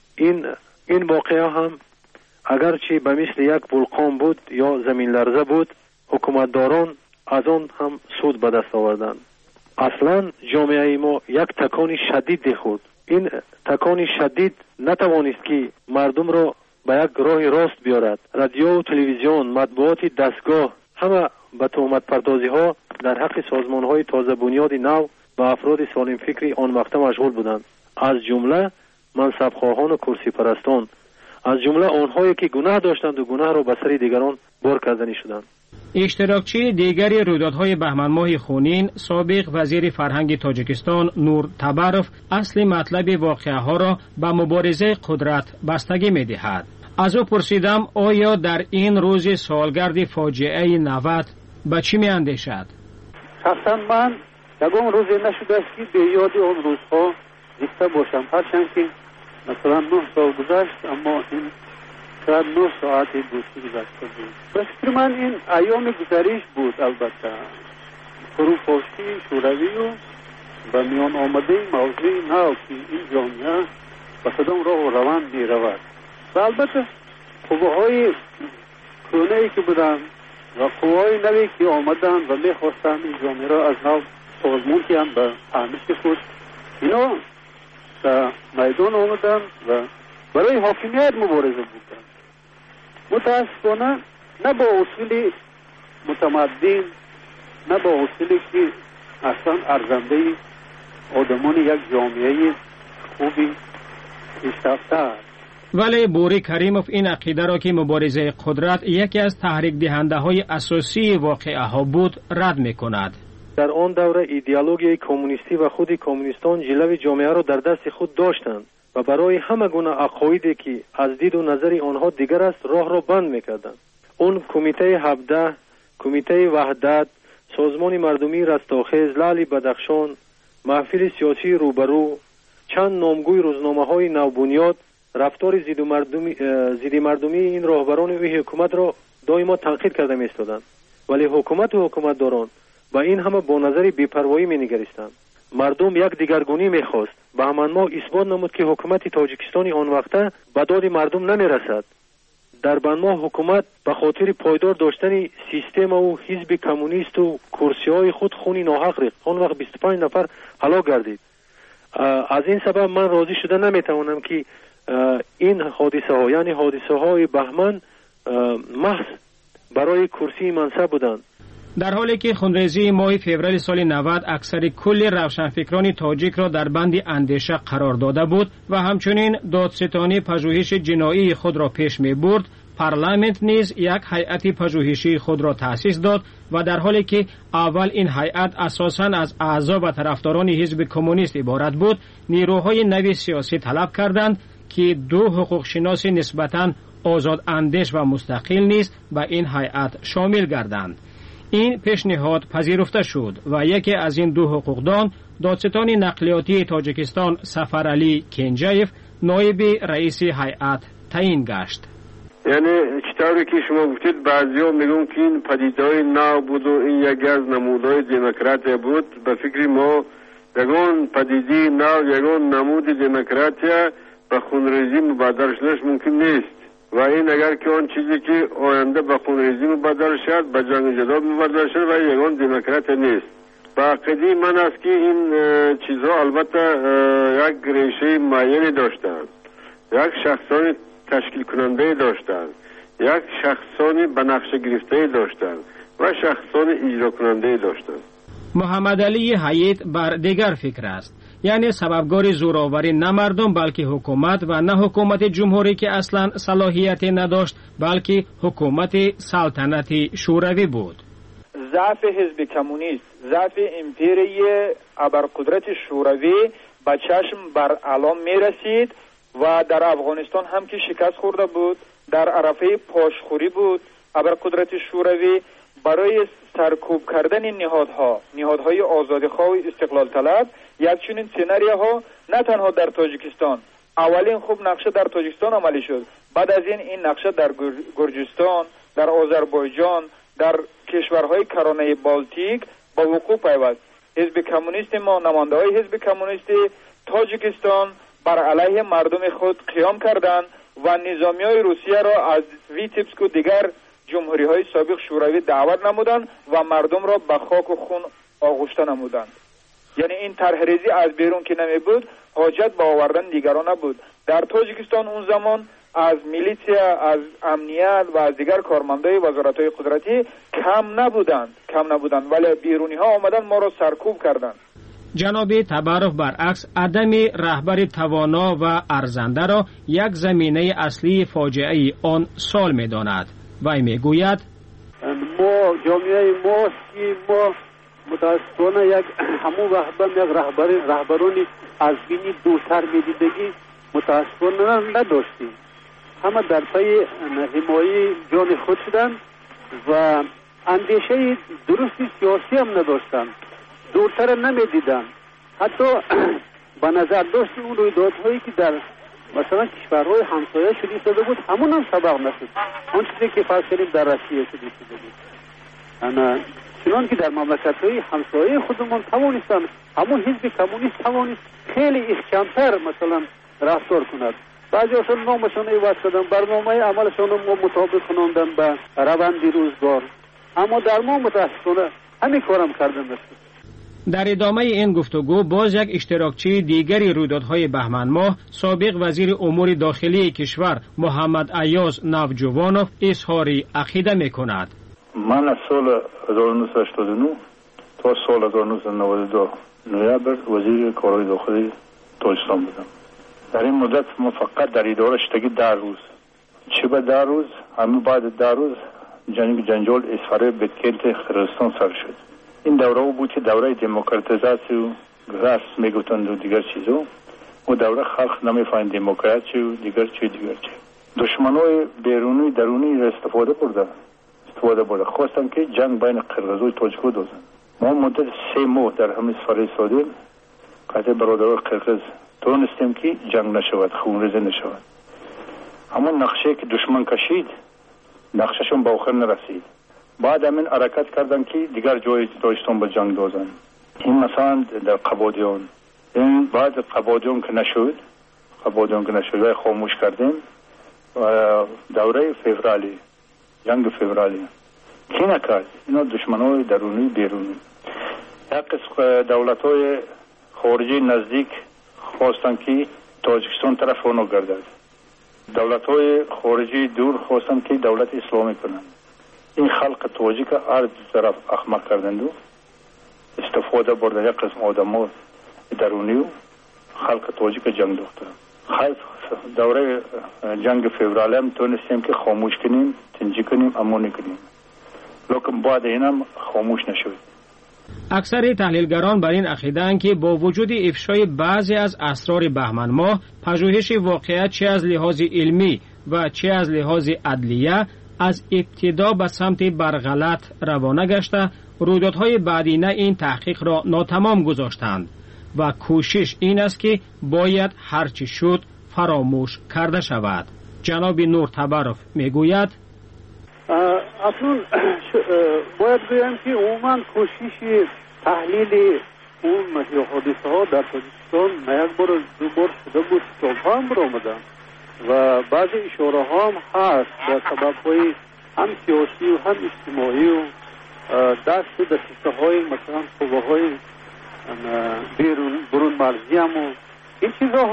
این واقعه هم اگرچه به مثل یک ولکان بود یا زمین لرزه بود، حکومتداران از آن هم سود به دست آوردند. اصلا جامعه ما یک تکان شدید خود. این تکان شدید نتوانست که مردم را به یک راه راست بیارد. رادیو و تلویزیون، مطبوعات دستگاه همه به تهمت پردازی ها در حق سازمان های تازه بنیاد نو و افراد سالم فکری آن وقت مشغول بودند، از جمله منصب خواهان و کرسی پرستان، از جمله آنهایی که گناه داشتند و گناه را به سر دیگران بار کردنی شدند. اشتراکچی دیگری رویدادهای بهمن ماه خونین سابق وزیر فرهنگ تاجیکستان نور تبروف اصل مطلب واقعه ها را به مبارزه قدرت بستگی می دهد. از او پرسیدم آیا در این روز سالگرد فاجعه 90 به چی می اندیشد؟ شخصا من یکم روزی نشده است که به یاد آن روزها زنده باشم، هرچند که مثلا 9 سال گذشت اما این شاید 9 ساعت دوستی گذشته بود. به فکر من این ایام گذریش بود. البته فروپاشی شوروی و به میان آمده موضوع نو که این جامعه به کدام راه و روند می رود و البته قوه‌های کهنه‌ای که بودند و قوه‌های نوی که آمدند و می خواستند این جامعه را از نو سازمان کنند به فهمش خود، اینا در میدان آمدند و برای حاکمیت مبارزه بودند. متاسفانه نه با اصول متمدن، نه با اصولی که اصلا ارزنده آدمان یک جامعه خوبی پیشرفته است. ولی بوری کریموف این عقیده را که مبارزه قدرت یکی از تحریک دهنده های اساسی واقعه ها بود رد می کند. در آن دوره ایدئولوژی کمونیستی و خود کمونیستان جلو جامعه را در دست خود داشتند و برای همه گونه عقایدی که از دید و نظر آنها دیگر است راه را بند می‌کردند. اون کمیته 17، کمیته وحدت، سازمان مردمی رستاخیز، لعل بدخشان، محفل سیاسی روبرو، چند نامگوی روزنامه‌های نوبنیاد رفتار ضد مردمی این راهبران و حکومت را دائما تنقید کرده می‌ایستادند. ولی حکومت و حکومتداران با این همه با نظر بی‌پروایی می‌نگریستند. مردم یک دیگرگونی می‌خواست. بهمن ماه اثبات نمود که حکومت تاجیکستان آن وقته به داد مردم نمی‌رسد. در بهمن ماه حکومت به خاطر پایدار داشتن سیستم و حزب کمونیست و کرسی‌های خود خون ناحق ریخت. آن وقت 25 نفر هلاک گردید. از این سبب من راضی شده نمی‌توانم که این حادثه ها یعنی حادثه های بهمن محض برای کرسی منصب بودند. در حالی که خونریزی ماه فوریه سال 90 اکثر کل روشنفکران تاجیک را در بند اندیشه قرار داده بود و همچنین دادستانی پژوهش جنایی خود را پیش می برد، پارلمانت نیز یک هیئت پژوهشی خود را تأسیس داد و در حالی که اول این هیئت اساساً از اعضا و طرفداران حزب کمونیست عبارت بود، نیروهای نوی سیاسی طلب کردند که دو حقوق شناس نسبتاً آزاد اندیش و مستقل نیز به این هیئت شامل گردند. این پیشنهاد پذیرفته شد و یکی از این دو حقوقدان، دادستان نقلیاتی تاجیکستان سفرعلی کنجایف، نایب رئیس هیئت تعیین گشت. یعنی چطوری که شما گفتید بعضیا میگن که این پدیدهای نو بود و این یکی از نمودهای دموکراتی بود. به فکر ما یگان پدیده نو، یگان نمود دموکراتی به خونریزی مبادر شدنش ممکن نیست و این اگر که آن چیزی که آینده به خونریزی مبادر شد به جنگ جدال مبادر شد و یگان دموکراتی نیست. به عقیده من است که این چیزها البته یک ریشه معینی داشتند، یک شخصان تشکیل کننده داشتند، یک شخصانی به نقشه گرفته داشتند و شخصان اجرا کننده داشتند. محمد علی حیات بر دیگر فکر است، یعنی سببگار زوراوری نه مردم بلکه حکومت و نه حکومت جمهوری که اصلا صلاحیت نداشت بلکه حکومت سلطنتی شوروی بود. ضعف حزب کمونیست، ضعف امپیری ابرقدرت شوروی به چشم بر علام می رسید و در افغانستان هم که شکست خورده بود، در عرفه پاشخوری بود. ابرقدرت شوروی برای سرکوب کردن نهادهای آزادیخواه و استقلال طلب یک چنین سناریوها نه تنها در تاجیکستان، اولین خوب نقشه در تاجیکستان عملی شد، بعد از این نقشه در گرجستان، در آذربایجان، در کشورهای کرانه بالتیک با وقوع پیوست. حزب کمونیست ما، نماینده‌های حزب کمونیست تاجیکستان بر علیه مردم خود قیام کردند و نظامیای روسیه را از ویتیبسک و دیگر جمهوری های سابق شوروی دعوت نمودند و مردم را به خاک و خون آغشته نمودند. یعنی این طرحریزی از بیرون که نمی بود، حاجت به آوردن دیگران نبود. در تاجیکستان اون زمان از میلیسیا، از امنیت و از دیگر کارمندای وزارت‌های قدرتی کم نبودند ولی بیرونی ها آمدن ما را سرکوب کردند. جناب تبارف برعکس عدم رهبر توانا و ارزنده را یک زمینه اصلی فاجعه آن سال می داند. وی می گوید ما جامعه ما متاسفانه یک همون رهبرانی از بینی دوتر میدیدگی متاسفانه نداشتیم. همه در پی حمایت جان خود شدند و اندیشه درستی سیاسی هم نداشتند، دورتر نمیدیدند. حتی به نظر داشت اون رویدادهایی که در مثلا کشورهای همسایه شده بود همون هم سبق نشد. آن چیزی که فرض کردیم در روسیه شده بود، چنان که در مملکت‌های همسایه خودمون توانستن همون حزب کمونیست توانست خیلی کمتر مثلا رفتار کند. بعضی‌هاشون نامشون عوض کردن، برنامه عملشون رو مطابق کناندن به روند روزگار، اما در ما متاسفانه همین کارم کردن است. در ادامه این گفتگو باز یک اشتراکچی دیگری رویدادهای بهمن ماه، سابق وزیر امور داخلی کشور محمد ایاز نوجوانوف اظهار عقیده می‌کند. من از سال 1989 تا سال 1992 نوامبر وزیر کارهای داخلی تاجیکستان بودم. در این مدت ما فقط در اداره شدگی 10 روز، چه به 10 روز همین بعد 10 روز جنجال اسفاره بدکلت خرستان سر شد. این دوره بود که دوره دموکراتیزاسی و راست میگفتند و دیگر چیزا، و دوره خلق نمیفهمید دموکراسی و دیگر چی. دشمنای بیرونی درونی را استفاده برده خواستن که جنگ بین قرقیز و تاجیک دوزن. ما مدت 3 ماه در همین سفر سادیم قطع برادران قرقیز تونستیم که جنگ نشود، خونریزی نشود. اما نقشه که دشمن کشید نقشهشون به آخر نرسید. بعد همین حرکت کردن که دیگر جای تاجیکستان به جنگ دوزن. این مثلا در قبادیان، این بعد قبادیان که نشد و خاموش کردیم. دوره فوریه، جنگ فوریه کی نکرد؟ اینا دشمنای درونی بیرونی. یک قسم دولت‌های خارجی نزدیک خواستن که تاجیکستان طرف اونو گردد. دولت‌های خارجی دور خواستن که دولت اسلامی کنند. این خلق تاجیک هر طرف احمق کردند و استفاده بردن یک قسم آدم درونی و خلق تاجیک جنگ داشتند. دوره جنگ فوریه هم تونستیم که خاموش کنیم، تنجی کنیم، اما نکنیم، لیکن بعد اینم خاموش نشد. اکثر تحلیلگران بر این عقیده‌اند که با وجود افشای بعضی از اسرار بهمن ماه، پژوهش واقعیت چه از لحاظ علمی و چه از لحاظ عدلیه از ابتدا به سمت برغلط روانه گشته، رویدادهای بعدینه این تحقیق را ناتمام گذاشتند و کوشش این است که باید هرچی شد فراموش کرده شود. جناب نور تبرف میگوید اصلا باید بگم که عموما کوشش تحلیل اون حادثه ها در تاجیکستان یک بار دو بار شده بود، سالها هم برآمدن و بعضی اشاره ها هم هست به سبب های هم سیاسی و هم اجتماعی و دست و دسیسه های مثلا قوه های برون مرزی هم و این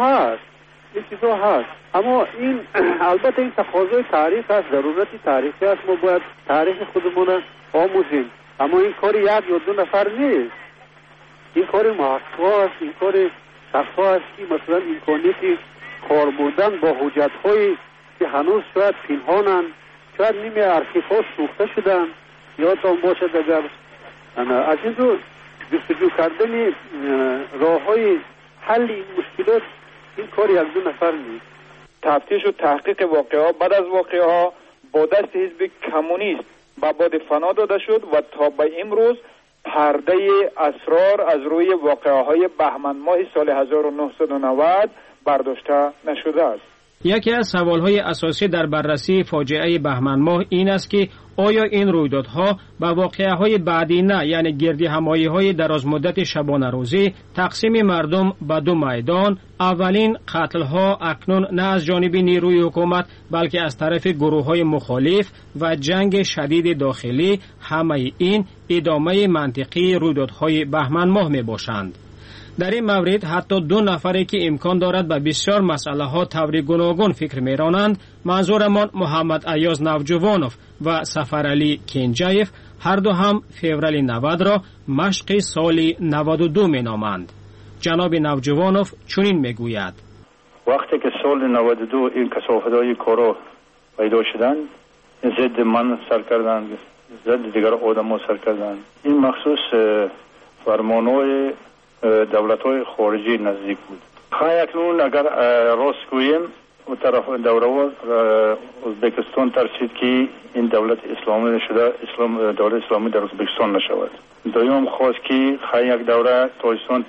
چیزا هست اما این البته این تقاضای تاریخ است، ضرورت تاریخی است، ما باید تاریخ خودمون آموزیم، اما این کار یک یا دو نفر نیست، این کار محقق است، این کار شخص است که مثلا امکانیت کار بردن با حجت هایی که هنوز شاید پنهانند، شاید نیمه ارشیف ها سوخته شدن، یادتان باشد اگر از این رو جستجو کردن راه های حل این مشکلات این کار یک دو نفر نیست. تفتیش و تحقیق واقعه ها بعد از واقعه ها با دست حزب کمونیست به باد فنا داده شد و تا به امروز پرده اسرار از روی واقعه های بهمن ماه سال 1990 برداشته نشده است. یکی از سوالهای اساسی در بررسی فاجعه بهمن ماه این است که آیا این رویدادها به واقعه‌های بعدی نه، یعنی گردی همایی های دراز مدت شبانه روزی، تقسیم مردم به دو میدان، اولین قتل‌ها اکنون نه از جانب نیروی حکومت بلکه از طرف گروه‌های مخالف و جنگ شدید داخلی، همه این ادامه منطقی رویدادهای بهمن ماه میباشند. در این مورد حتی دو نفری که امکان دارد به بسیار مسئله ها طور گوناگون فکر میرانند، منظورمان محمد ایاز نوجوانوف و سفرعلی کنجایف، هر دو هم فوریه 90 را مشق سال 92 مینامند. جناب نوجوانوف چنین میگوید: وقتی که سال 92 این کثافت‌های کارا پیدا شدند، ضد من سر کردند، ضد دیگر آدم‌ها سر کردند. این مخصوص فرمان‌های دولت‌های خارجی نزدیک بود. اکنون اگر راست گوییم اون طرف دوره ازبکستان ترسید که این دولت اسلامی شده، دولت اسلامی در ازبکستان نشود. دویم خواست که یک دوره تاجیکستان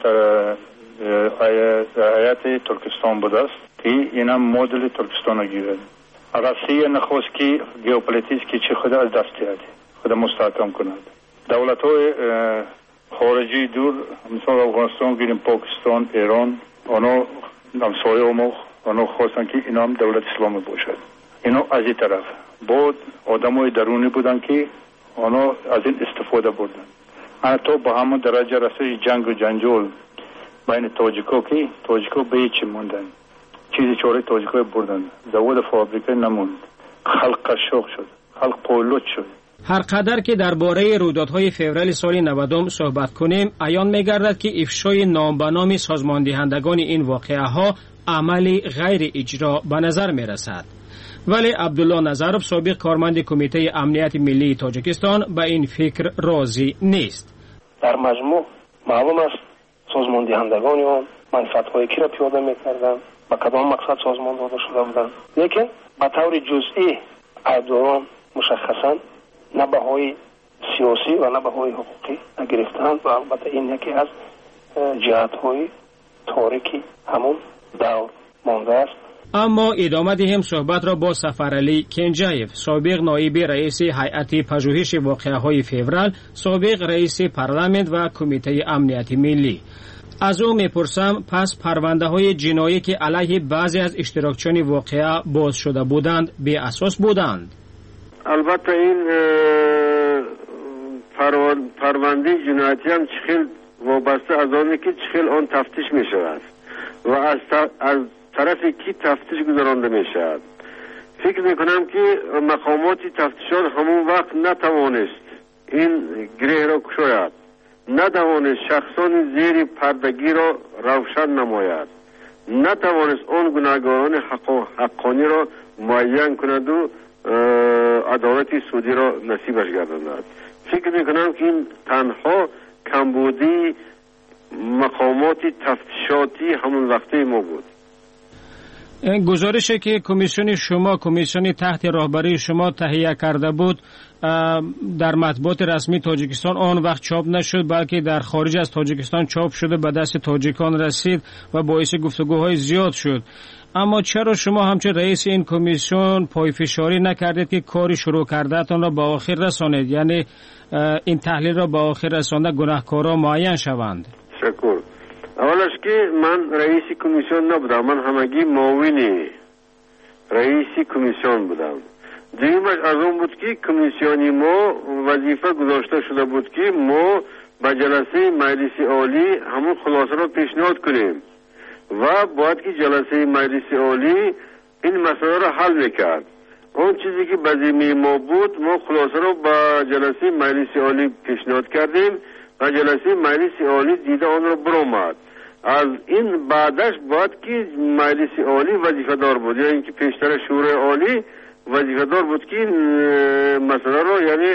هیئت ترکستان بود است که اینم مدل ترکستان گیرد. روسیه نخواست که ژئوپلیتیک چه خود از دست دهد، خود مستحکم کند. دولت‌های خارجی دور مثلا افغانستان گیریم، پاکستان، ایران، آنها همسایه ما آنها خواستن که اینا هم دولت اسلامی باشد. اینا از این طرف بود آدمای درونی بودن که آنها از این استفاده بردن. حتی با همون درجه رسید جنگ و جنجال بین تاجیکا که تاجیکا به هیچ موندن، چیزی چاره تاجیکا بردن، زواد فابریکه نموند، خلق قشاق شد، خلق پولوت شد. هر قدر که درباره رویدادهای فوریه سال 90 صحبت کنیم، عیان می‌گردد که افشای نام به نام سازماندهندگان این واقعه‌ها عملی غیر اجرا به نظر می‌رسد. ولی عبدالله نظرов سابق کارمند کمیته امنیت ملی تاجیکستان به این فکر راضی نیست. در مجموع معلوم است سازماندهندگان آن منفعت‌های کی را پیاده می‌کردند، با کدام مقصد سازمان داده شده بودند، لیکن به طور جزئی عیبداران مشخصاً نه بهای سیاسی و نه بهای حقوقی نگرفتند و البته این یکی از جهت‌های تاریکی همون دور مانده است. اما ادامه دهیم صحبت را با سفرعلی کنجایف، سابق نایب رئیس هیئت پژوهش واقعه‌های فوریه، سابق رئیس پارلمان و کمیته امنیت ملی. از او میپرسم پس پرونده‌های جنایی که علیه بعضی از اشتراکچیان واقعه باز شده بودند به اساس بودند؟ البته این پرونده جنایتی هم چخیل وابسته از آنه که چخیل آن تفتیش می شود و از طرف کی تفتیش گذرانده می شود. فکر میکنم که مقامات تفتیشات همون وقت نتوانست این گره را کشاید، نتوانست شخصان زیر پردگی را روشن نماید، نتوانست آن گناهکاران حقانی را معین کند و عدالت سودی را نصیبش گرداند. فکر میکنم که این تنها کمبودی مقامات تفتیشاتی همون وقته ما بود. گزارشی که کمیسیون تحت راهبری شما تهیه کرده بود در مطبوعات رسمی تاجیکستان آن وقت چاپ نشد، بلکه در خارج از تاجیکستان چاپ شده به دست تاجیکان رسید و باعث گفتگوهای زیاد شد. اما چرا شما همچون رئیس این کمیسیون پایفشاری نکردید که کاری شروع کردهتان را به آخر رسانید، یعنی این تحلیل را به آخر رسانده گناهکاران معین شوند؟ شکر. اولش که من رئیس کمیسیون نبودم، من همگی معاون رئیس کمیسیون بودم. دویمش از اون بود که کمیسیونی ما وظیفه گذاشته شده بود که ما به جلسه مجلس عالی همون خلاصه را پیشنهاد کنیم و باید که جلسه مجلس عالی این مسئله را حل میکرد. اون چیزی که به ذمه ما بود، ما خلاصه را به جلسه مجلس عالی پیشنهاد کردیم و جلسه مجلس عالی دیده آن را برآمد. از این بعدش باید که مجلس عالی وظیفه دار بود، یا اینکه پیشتر شورای عالی وظیفه دار بود که مسئله را یعنی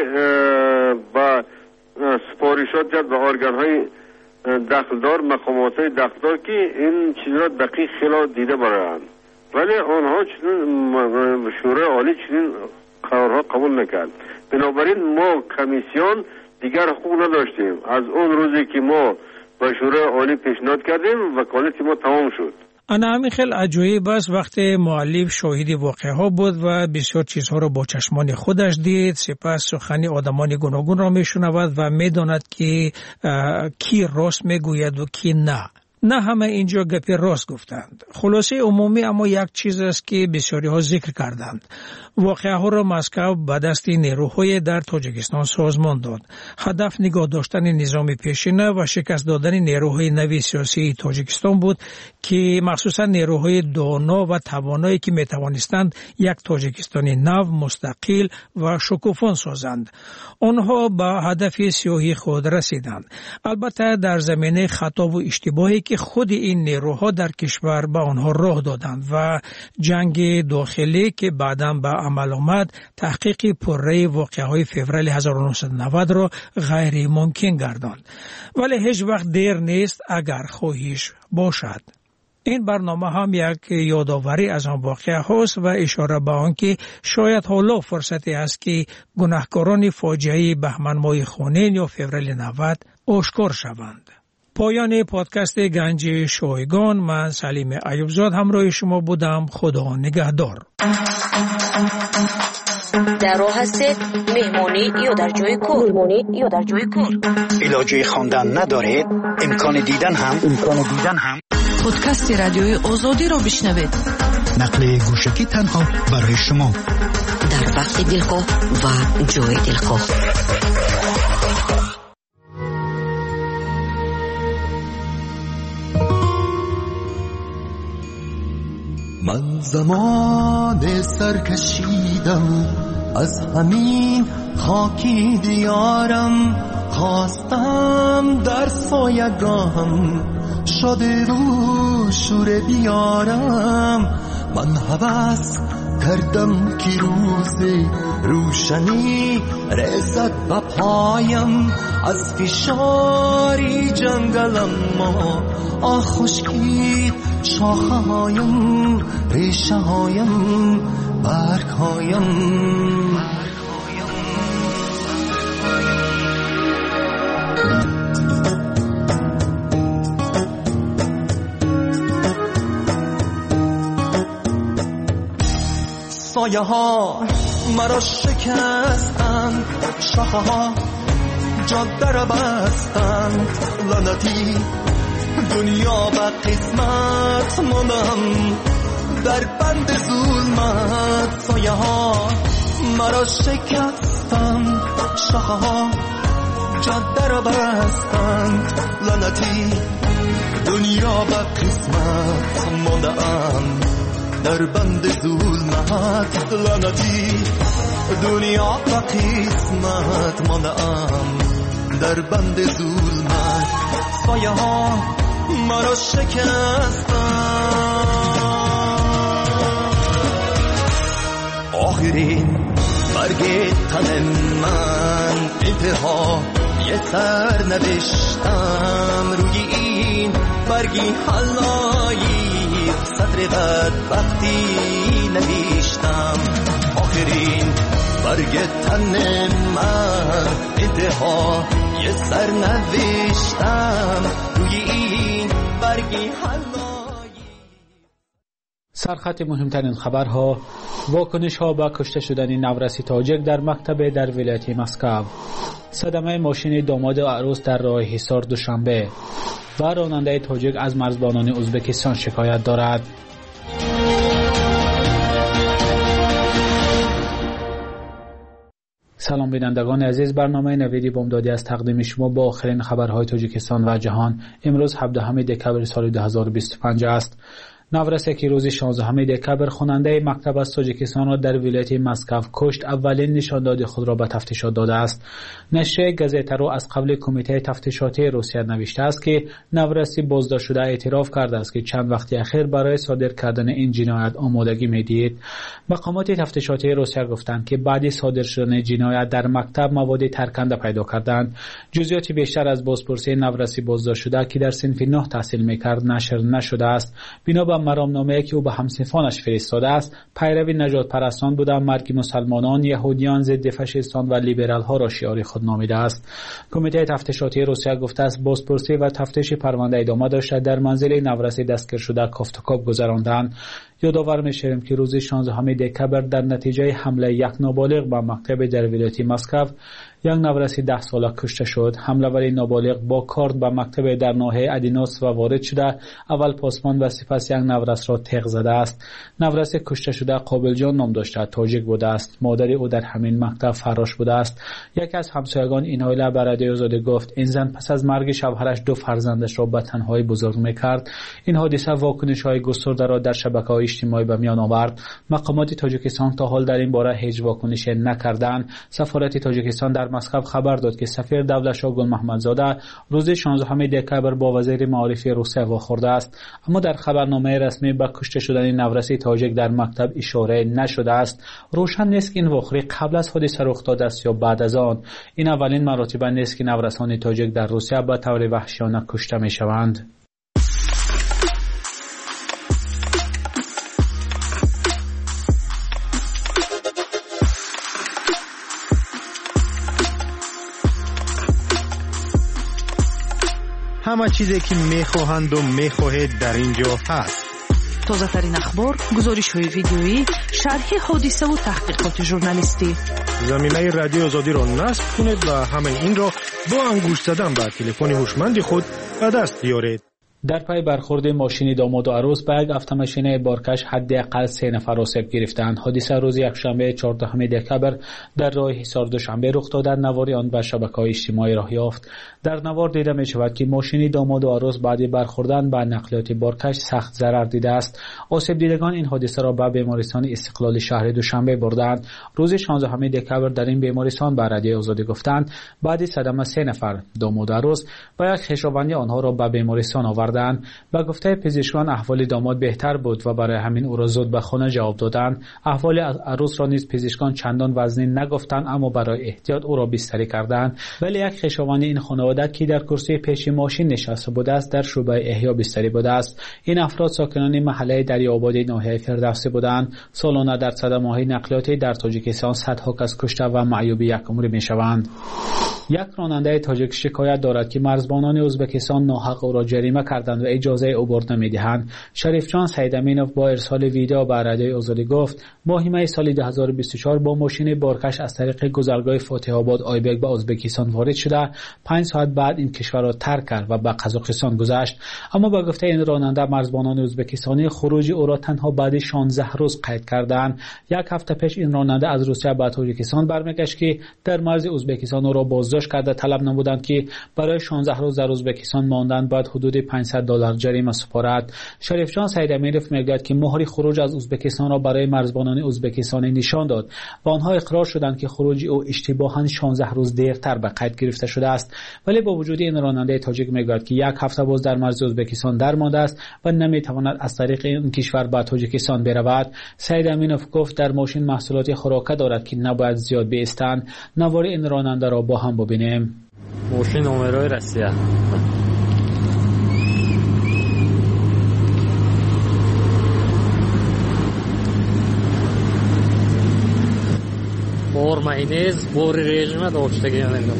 با سپارشات جد به ارگان های دخلدار، مقامات های دخلدار که این چیز را دقیق خیلی دیده برند، ولی آنها چنین شورای عالی چنین قرارها قبول نکرد. بنابراین ما کمیسیون دیگر حقوق نداشتیم. از اون روزی که ما به شورای عالی پیشنهاد کردیم وکالت ما تمام شد. انا همین خیلی عجایب است وقتی مؤلف شاهد واقعه ها بود و بسیار چیزها را با چشمان خودش دید، سپس سخنی آدمان گوناگون را میشنود و میداند که کی راست میگوید و کی نه همه اینجا گپی راست گفتند. خلاصه عمومی اما یک چیز است که بسیاری ها ذکر کردند. واقعه ها را مسکو به دست نیروهای در تاجیکستان سازمان داد. هدف نگاه داشتن نظام پیشینه و شکست دادن نیروهای نوی سیاسی تاجیکستان بود که مخصوصا نیروهای دانا و توانایی که می توانستند یک تاجیکستانی نو، مستقل و شکوفان سازند. آنها به هدف سیاهی خود رسیدند. البته در زمینه خطا و اشتباهی که خود این نیروها در کشور به آنها راه دادند و جنگ داخلی که بعداً به عمل آمد تحقیق پرره واقعه‌های فوریه 1990 را غیر ممکن گرداند. ولی هیچ وقت دیر نیست اگر خواهش باشد. این برنامه هم یک یادآوری از آن واقعه هاست و اشاره به آن که شاید حالا فرصتی است که گناهکاران فاجعه بهمن ماه خونین یا فوریه 90 آشکار شوند. پایان پادکست گنج شایگان، من سلیم ایوبزاد همراه شما بودم. خدا نگهدار. در راه هستید مهمانی یا در جای کار. علاجه خواندن ندارید؟ امکان دیدن هم پادکست رادیوی آزادی را بشنوید. نقل گوشکی تنها برای شما در وقت دلخواه و جای دلخواه. من زمان سر کشیدم از همین خاکی دیارم، خواستم در سایگاهم شده رو شور بیارم. من هوس کردم که روز روشنی رسد به پایم، از فشاری جنگلم ما خشکید شاخه هایم، ریشه هایم، برگ هایم. سایه ها مرا شکستند، شاخه ها جاده را بستند، لعنتی دنیا به قسمت ماندم در بند ظلمت. سایه ها مرا شکستند، شاخه ها جاده را بستند، لعنتی دنیا به قسمت ماندم در بند ظلمت. راحت لعنتی دنیا و قسمت ماندم در بند ظلمت سایه ها مرا شکستن آخرین برگ تن من انتها یه سر نوشتم روی این برگی حلایی صدر بدبختی نوشتم آخرین برگ تن من انتها یه سر نوشتم روی این برگی حلایی. سرخط مهمترین خبرها: واکنش ها به کشته شدن نورسی تاجیک در مکتب در ولایت مسکو، صدمه ماشین داماد و عروس در راه حصار دوشنبه و راننده تاجیک از مرزبانان ازبکستان شکایت دارد. سلام بینندگان عزیز، برنامه نویدی بامدادی از تقدیم شما با آخرین خبرهای تاجیکستان و جهان. امروز 17 دکبر سال 2025 است. نورسی که روز 16 دکبر خواننده مکتب از تاجیکستان را در ولایت مسکو کشت، اولین نشانداد خود را به تفتیشات داده است. نشریه گازیتا رو از قبل کمیته تفتیشاتی روسیه نوشته است که نورسی بازداشت شده اعتراف کرده است که چند وقت اخیر برای صادر کردن این جنایت آمادگی می‌دید. مقامات تفتیشاتی روسیه گفتند که بعد صادر شدن جنایت در مکتب مواد ترکنده پیدا کردند. جزئیات بیشتر از بازپرسی نورسی بازداشت شده که در صنف 9 تحصیل می‌کرد نشر نشده است. بنا به مرامنامه‌ای که او به همسنفانش فرستاده است، پیروی نجات پرستان بوده، مرگ مسلمانان، یهودیان، ضد فاشیستان و لیبرال ها را شعار خود نامیده است. کمیته تفتیشاتی روسیه گفته است بازپرسی و تفتیش پرونده ادامه داشته. در منزل نورسی دستگیر شده کافتوکاپ گذراندند. یادآور می‌شویم که روز 16 دکبر در نتیجه حمله یک نابالغ به مکتب در ولایت مسکو یک نورسی 10 ساله کشته شد. حمله‌ور نابالغ با کارد به مکتب در ناحیه ادینوس و وارد شده، اول پاسبان و سپس یک نورس را تیغ زده است. نورس کشته شده قابل جان نام داشته، تاجیک بوده است. مادر او در همین مکتب فراش بوده است. یکی از همسایگان این عائله به رادیو آزادی گفت این زن پس از مرگ شوهرش 2 فرزندش را به تنهایی بزرگ می‌کرد. این حادثه واکنش‌های گسترده را در شبکه‌های اجتماعی به میان آورد. مقامات تاجیکستان تا حال در این باره هیچ واکنشی نکردند. سفارت تاجیکستان در مسکو خبر داد که سفیر دولتشاه گل محمدزاده روز 16 دکبر با وزیر معارف روسیه واخورده است، اما در خبرنامه رسمی به کشته شدن نورسی تاجیک در مکتب اشاره نشده است. روشن نیست که این واقعه قبل از حادثه رخ داده است یا بعد از آن. این اولین مرتبه نیست که نورسان تاجیک در روسیه به طور وحشیانه کشته می‌شوند. همه چیزی که میخواهند و میخواهید در اینجا هست. تازه ترین اخبار، گزارش های ویدیویی، شرح حادثه و تحقیقات ژورنالیستی. زمینه رادیو آزادی را نصب کنید و همه این را با انگشت زدن به تلفن هوشمند خود به دست بیارید. در پی برخورد ماشین داماد و عروس به یک اتومبیل بارکش حداقل 3 نفر آسیب گرفتند. حادثه روز یکشنبه 14 دکبر در راه حصار دوشنبه رخ داد. نوار آن به شبکه‌های اجتماعی راه یافت. در نوار دیده می‌شود که ماشین داماد و عروس بعد برخوردن به نقلیات بارکش سخت ضرر دیده است. آسیب دیدگان این حادثه را به بیمارستان استقلال شهر دوشنبه بردند. روز 16 دکبر در این بیمارستان به رادیو آزادی گفتند بعد صدمه 3 نفر داماد و عروس و یک خویشاوند آنها را به بیمارستان آوردند. با گفته پزشکان احوال داماد بهتر بود و برای همین او را زود به خانه جواب دادند. احوال عروس را نیز پزشکان چندان وزنی نگفتند، اما برای احتیاط او را بستری کردند. ولی یک خویشاوند این خانواده که در کرسی پیش ماشین نشسته بوده است در شعبه احیا بستری بوده است. این افراد ساکنان محله دریاباد ناحیه فردوسی بودند. سالانه در صدمه‌های نقلیاتی در تاجیکستان صدها کس کشته و معیوب یک عمر میشوند. یک راننده تاجیک شکایت دارد که مرزبانان ازبکستان ناحق او را جریمه کردند و اجازه عبور نمیدهند. شریف جان سیدامینوف با ارسال ویدیو به رادیو آزادی گفت ماه سال 2024 با ماشین بارکش از طریق گذرگاه فاتح آباد آیبک به ازبکستان وارد شده. 5 ساعت بعد این کشور را ترک کرد و به قزاقستان گذشت. اما با گفته این راننده مرزبانان ازبکستانی خروج او را تنها بعد 16 روز قید کردند. یک هفته پیش این راننده از روسیه به تاجیکستان برمیگشت که در مرز ازبکستان او را بازداشت پاداش کرده طلب نمودند که برای 16 روز در ازبکستان ماندن باید حدود $500 جریمه سپارد. شریف جان سید امیرف میگوید که مهر خروج از ازبکستان را برای مرزبانان ازبکستانی نشان داد و آنها اقرار شدند که خروج او اشتباهاً 16 روز دیرتر به قید گرفته شده است. ولی با وجود این راننده تاجیک میگوید که یک هفته باز در مرز ازبکستان درمانده است و نمیتواند از طریق این کشور به تاجیکستان برود. سید امینوف گفت در ماشین محصولات خوراکه دارد که نباید زیاد بیستند. نوار این راننده را با هم ببینیم. ماشین نمرای روسیه بار ماینز بار رژیم داشتگی نمیدونم.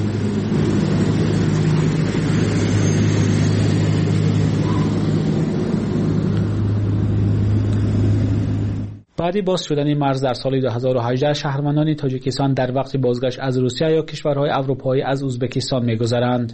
بعدی باز شدن مرز در سال 2018 شهروندان تاجیکستان در وقت بازگشت از روسیه یا کشورهای اروپایی از ازبکستان می‌گذرند.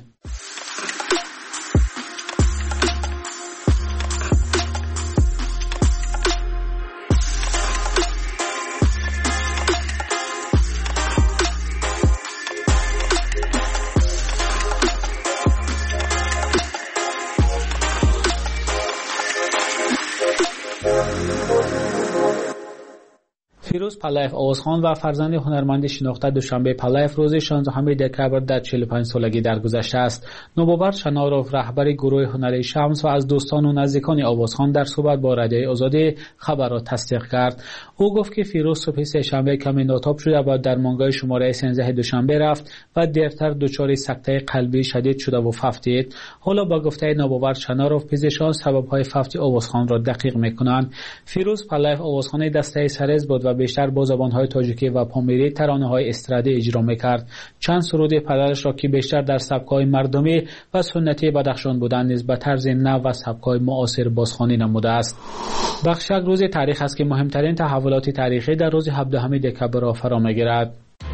فیروز پالایف آوازخوان و فرزند هنرمند شناخته دوشنبه پالایف روز 16 دکبر در 45 سالگی درگذشته است. نوباور شناروف رهبر گروه هنری شمس و از دوستان و نزدیکان آوازخوان در صحبت با رادیوی آزادی خبر را تصدیق کرد. او گفت که فیروز صبح سه‌شنبه کمی ناتاب شده و در مانگای شماره 13 دوشنبه رفت و دیرتر دچار سکته قلبی شدید شده و فوتید. حالا با گفته نوباور شناروف پزشکان سبب‌های فوت آوازخوان را دقیق می‌کنند. فیروز پالایف آوازخوان دسته سرز بود و بیشتر با زبان‌های تاجیکی و پامیری ترانه‌های استرادی اجرا می‌کرد. چند سرود پدرش را که بیشتر در سبک‌های مردمی و سنتی بدخشان بودند نیز به طرز نو و سبک‌های معاصر بازخوانی نموده است. بخشک روز تاریخ است که مهمترین تحولات تاریخی در روز 17 دکبر را فرا می‌گیرد.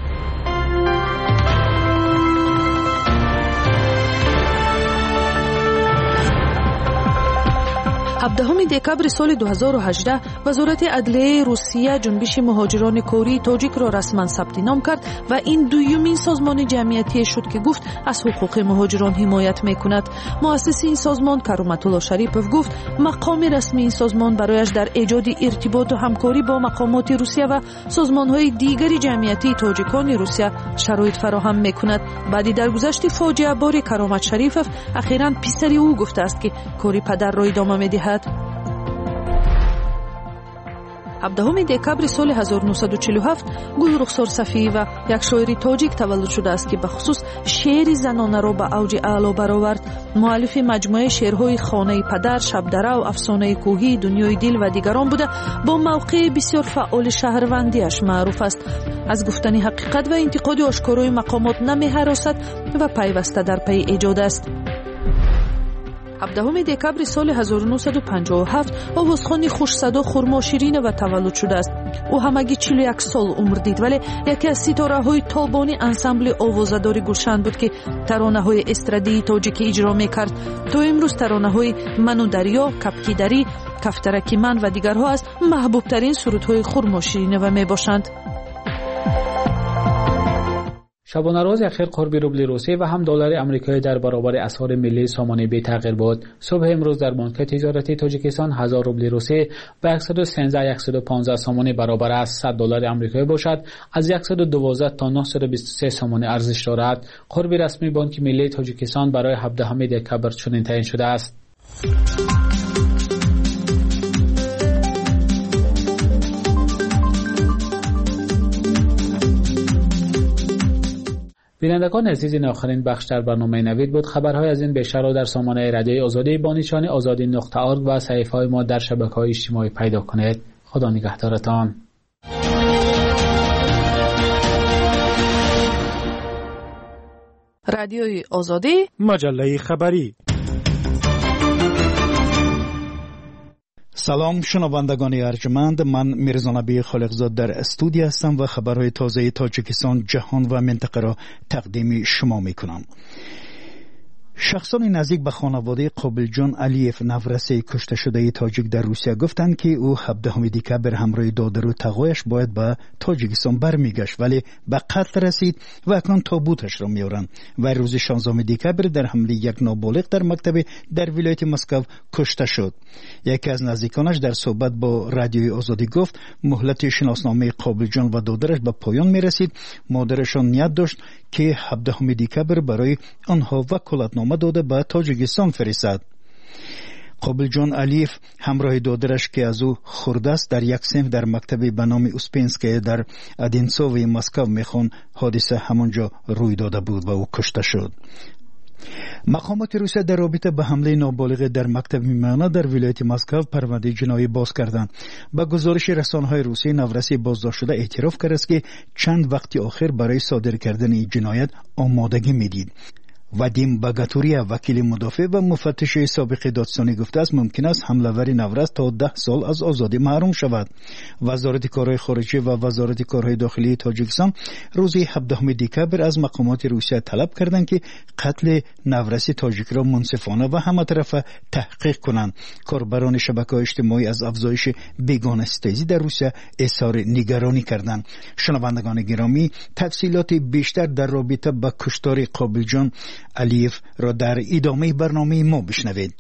17 دکبر سال 2018 وزارت عدلیه روسیه جنبش مهاجران کوری تاجیک را رسما ثبت نام کرد و این دومین سازمان جمعیتی شد که گفت از حقوق مهاجران حمایت میکند. مؤسس این سازمان کرامت‌الله شریپوف گفت مقام رسمی این سازمان برایش در ایجاد ارتباط و همکاری با مقامات روسیه و سازمان‌های دیگری جمعیتی تاجیکان روسیه شرایط فراهم میکند. بعدی درگذشت فاجعه بار کرامت شریپوف اخیراً پسری او گفته است که کاری پدر را ادامه می‌دهد. 17 دکبر سال 1947 گل رخسار صفی و یک شاعر تاجیک تولد شده است که به خصوص شعر زنانه را به اوج اعلا برآورد. مؤلف مجموعه شعرهای خانه پدر، شبدره و افسانه کوهی، دنیای دل و دیگران بوده. با موقع بسیار فعال شهروندیش معروف است. از گفتن حقیقت و انتقاد آشکارای مقامات نمی‌هراسد و پیوسته در پی ایجاد است. 17 دکبر سال 1957 آوازخوان خوش‌صدا خرماشیرین و تولد شده است. او همگی 41 سال عمر دید ولی یکی از ستاره‌های تابانی انسمبل آوازداری گلشن بود که ترانه‌های استرادی تاجیکی اجرا می‌کرد. تا امروز ترانه‌های من و دریا، کپکی دری، کفترکی من و دیگرها از محبوب‌ترین سرودهای خرماشیرین و میباشند. شبانه روز اخیر قرب روبل روسی و هم دلار آمریکایی در برابر اسعار ملی سامانه بی تغییر بود. صبح امروز در بانک تجارتی تاجیکستان 1000 روبل روسی به 113-115 سامانه برابر است. 100 دلار آمریکایی باشد از 112 تا 923 سامانه ارزش دارد. قرب رسمی بانک ملی تاجیکستان برای 17 دکبر چنین تعیین شده است. بینندگان عزیز، این آخرین بخش در برنامه نوید بود. خبرهای از این بیشتر را در سامانه رادیوی آزادی با نشان azadi.org و صفحه‌های ما در شبکه‌های اجتماعی پیدا کنید. خدا نگهدارتان. رادیوی آزادی، مجله خبری. سلام شنوندگان ارجمند، من میرزا نبی خالقزاد در استودیو هستم و خبرهای تازه تاجیکستان، جهان و منطقه را تقدیم شما میکنم. شخصان نزدیک به خانواده قابلجان علیف نورسه کشته شده تاجیک در روسیه گفتند که او 17 دکبر همراه دادر و تقایش باید به تاجیکستان برمیگشت، ولی به قتل رسید و اکنون تابوتش را میارند و روز 16 دکبر در حمله یک نابالغ در مکتب در ولایت مسکو کشته شد. یکی از نزدیکانش در صحبت با رادیوی آزادی گفت مهلت شناسنامه قابلجان و دادرش به پایان میرسید. مادرشان نیت داشت که 17 دکبر برای آنها وکالتنامه داده به تاجیکستان فرستد. قابلجان علیف همراه دادرش که از او خورده است در یک صنف در مکتب به نام اوسپنسکی در ادینسوی مسکو میخوان حادثه همانجا روی داده بود و او کشته شد. مقامات روسیه در رابطه به حمله نابالغ در مکتب میمانه در ولایت مسکو پرونده جنایی باز کردند. با گزارش رسانه‌های روسیه نورسی بازداشت شده اعتراف کرد است که چند وقتی آخر برای صادر کردن این جنایت آمادگی میدید. وادیم باگاتوریا وکیل مدافع و مفتش سابق دادستانی گفته است ممکن است حمله‌ور نورس تا 10 سال از آزادی محروم شود. وزارت کارهای خارجه و وزارت کارهای داخلی تاجیکستان روز 17 دکبر از مقامات روسیه طلب کردند که قتل نورس تاجیک را منصفانه و همه‌طرفه تحقیق کنند. کاربران شبکه‌های اجتماعی از افزایش بیگانه‌ستیزی در روسیه اظهار نگرانی کردند. شنوندگان گرامی، تفصیلات بیشتر در رابطه با کشتار قابلجان علیف را در ادامه برنامه ما بشنوید.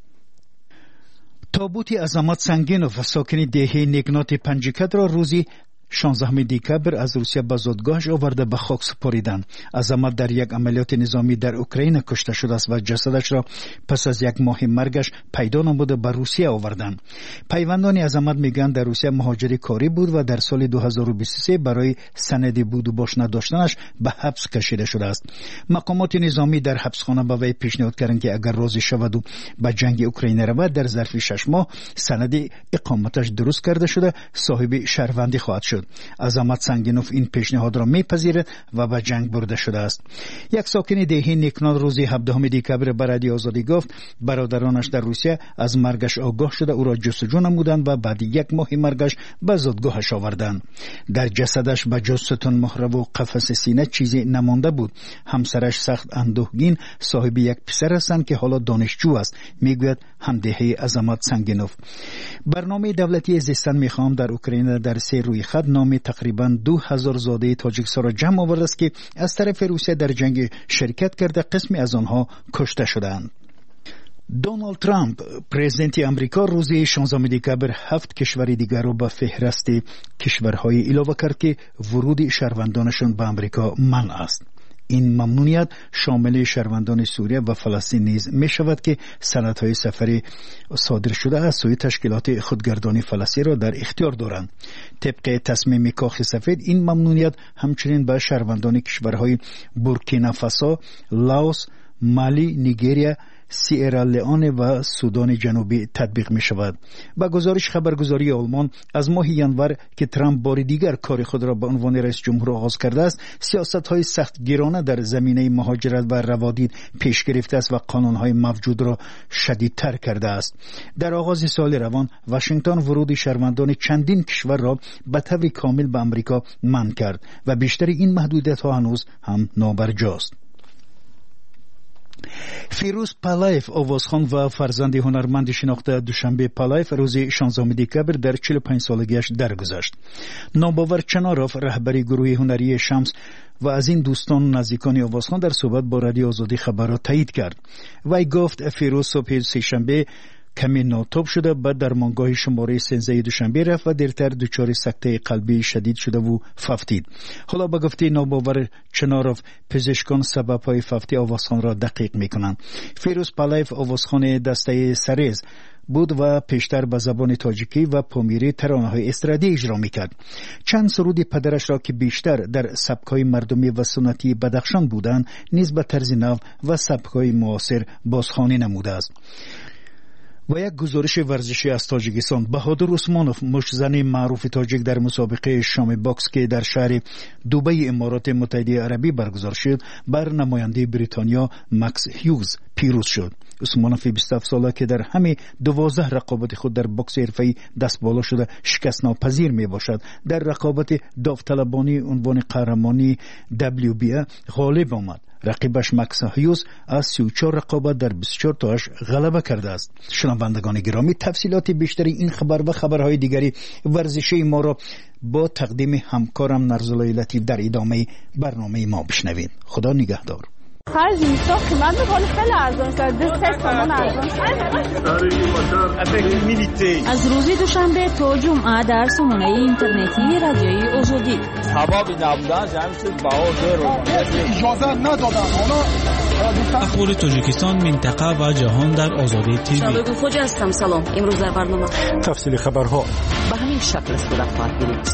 تابوت عظمت سنگینوف و ساکن دهه نیکنات پنجکد را روزی 16 دکبر از روسیه به زادگاهش آورده به خاک سپاریدند. عظمت در یک عملیات نظامی در اوکراین کشته شده است و جسدش را پس از یک ماه مرگش پیدا نموده به روسیه آوردند. پیوندان عظمت میگن در روسیه مهاجر کاری بود و در سال 2023 برای سند بود و باش نداشتنش به حبس کشیده شده است. مقامات نظامی در حبسخانه به وی پیشنهاد کردند که اگر راضی شود و به جنگ اوکراین رود در ظرف 6 ماه سند اقامتش درست کرده شده صاحب شهروندی خواهد شد. عظمت سنگینوف این پیشنهاد را میپذیرد و به جنگ برده شده است. یک ساکن دهه نیکنان روز 17 دکبر به رادیو آزادی گفت برادرانش در روسیه از مرگش آگاه شده او را جستجو نمودند و بعد یک ماه مرگش به زادگاهش آوردند. در جسدش به جز ستون مهره و قفس سینه چیزی نمانده بود. همسرش سخت اندوهگین صاحب یک پسر هستند که حالا دانشجو است، میگوید همدهه عظمت سنگینوف. برنامه دولتی زیستن میخوام در اوکراین در 3 روی خط نام تقریبا 2000 زاده تاجیکستان را جمع آورده است که از طرف روسیه در جنگ شرکت کرده، قسمی از آنها کشته شدند. دونالد ترامپ پرزیدنت امریکا روز 16 دکبر 7 کشور دیگر را به فهرست کشورهای اضافه کرد که ورود شهروندانشان به امریکا منع است. این ممنوعیت شامل شهروندان سوریه و فلسطین نیز می شود که سندهای سفری صادر شده از سوی تشکیلات خودگردانی فلسطین را در اختیار دارند. طبق تصمیم کاخ سفید این ممنوعیت همچنین به شهروندان کشورهای بورکینافاسو، لاوس، مالی، نیگریا، سیرالئون و سودان جنوبی تطبیق می شود. با گزارش خبرگزاری آلمان از ماه ژانویه که ترامپ بار دیگر کار خود را به عنوان رئیس جمهور آغاز کرده است، سیاست‌های سخت گیرانه در زمینه مهاجرت و روادید پیش گرفته است و قانون‌های موجود را شدیدتر کرده است. در آغاز سال روان واشنگتن ورود شهروندان چندین کشور را به طور کامل به آمریکا منع کرد و بیشتر این محدودیت‌ها هنوز هم نابرجاست. فیروز پالایف آوازخوان و فرزند هنرمند شناخته دوشنبه پالایف روز 16 دکبر در 45 سالگیش درگذشت. ناباور چناروف رهبر گروه هنری شمس و از این دوستان نزدیکان آوازخوان در صحبت با رادیو آزادی خبر را تایید کرد. وی گفت فیروز صبح سه‌شنبه کمی ناتوب شده، بعد در درمانگاه شماره 13 دوشنبه رفت و دیرتر دچار سکته قلبی شدید شده و فوتید. حالا به گفته ناباور چناروف پزشکان سبب‌های فوتی آوازخوان را دقیق می‌کنند. فیروز پالایف آوازخوان دسته سرز بود و پیشتر به زبان تاجیکی و پامیری ترانه‌های استرادی اجرا می‌کرد. چند سرود پدرش را که بیشتر در سبک‌های مردمی و سنتی بدخشان بودند نیز به طرز نو و سبک‌های معاصر بازخوانی نموده است. و یک گزارش ورزشی از تاجیکستان، بهادر عثمانوف مشتزن معروف تاجیک در مسابقه شام باکس که در شهر دبی امارات متحده عربی برگزار شد بر نماینده بریتانیا مکس هیوز پیروز شد. عثمانوف 27 ساله که در همه 12 رقابت خود در بوکس حرفه‌ای دست بالا شده شکست ناپذیر می باشد. در رقابت داوطلبانه عنوان قهرمانی WBA غالب آمد. رقیبش مکس هیوز از 34 رقابت در 24 تاش غلبه کرده است. شنوندگان گرامی، تفصیلات بیشتری این خبر و خبرهای دیگری ورزشی ما را با تقدیم همکارم نرزالای لطیف در ادامه برنامه ما بشنوید. خدا نگهدار. خرج میسا قیمت بخوری خیلی ارزان شد. 2 تومان ارزان شد. از روز دوشنبه تا جمعه در سامانه اینترنتی رادیوی آزادی. سبب نبودن جمعیت بهادر رو اجازه ندادن. اخبار تاجیکستان، منطقه و جهان در آزادی تیوی. شبگو خوج هستم. سلام. امروز در برنامه تفصیل خبرها به همین شکل صورت خواهد گرفت.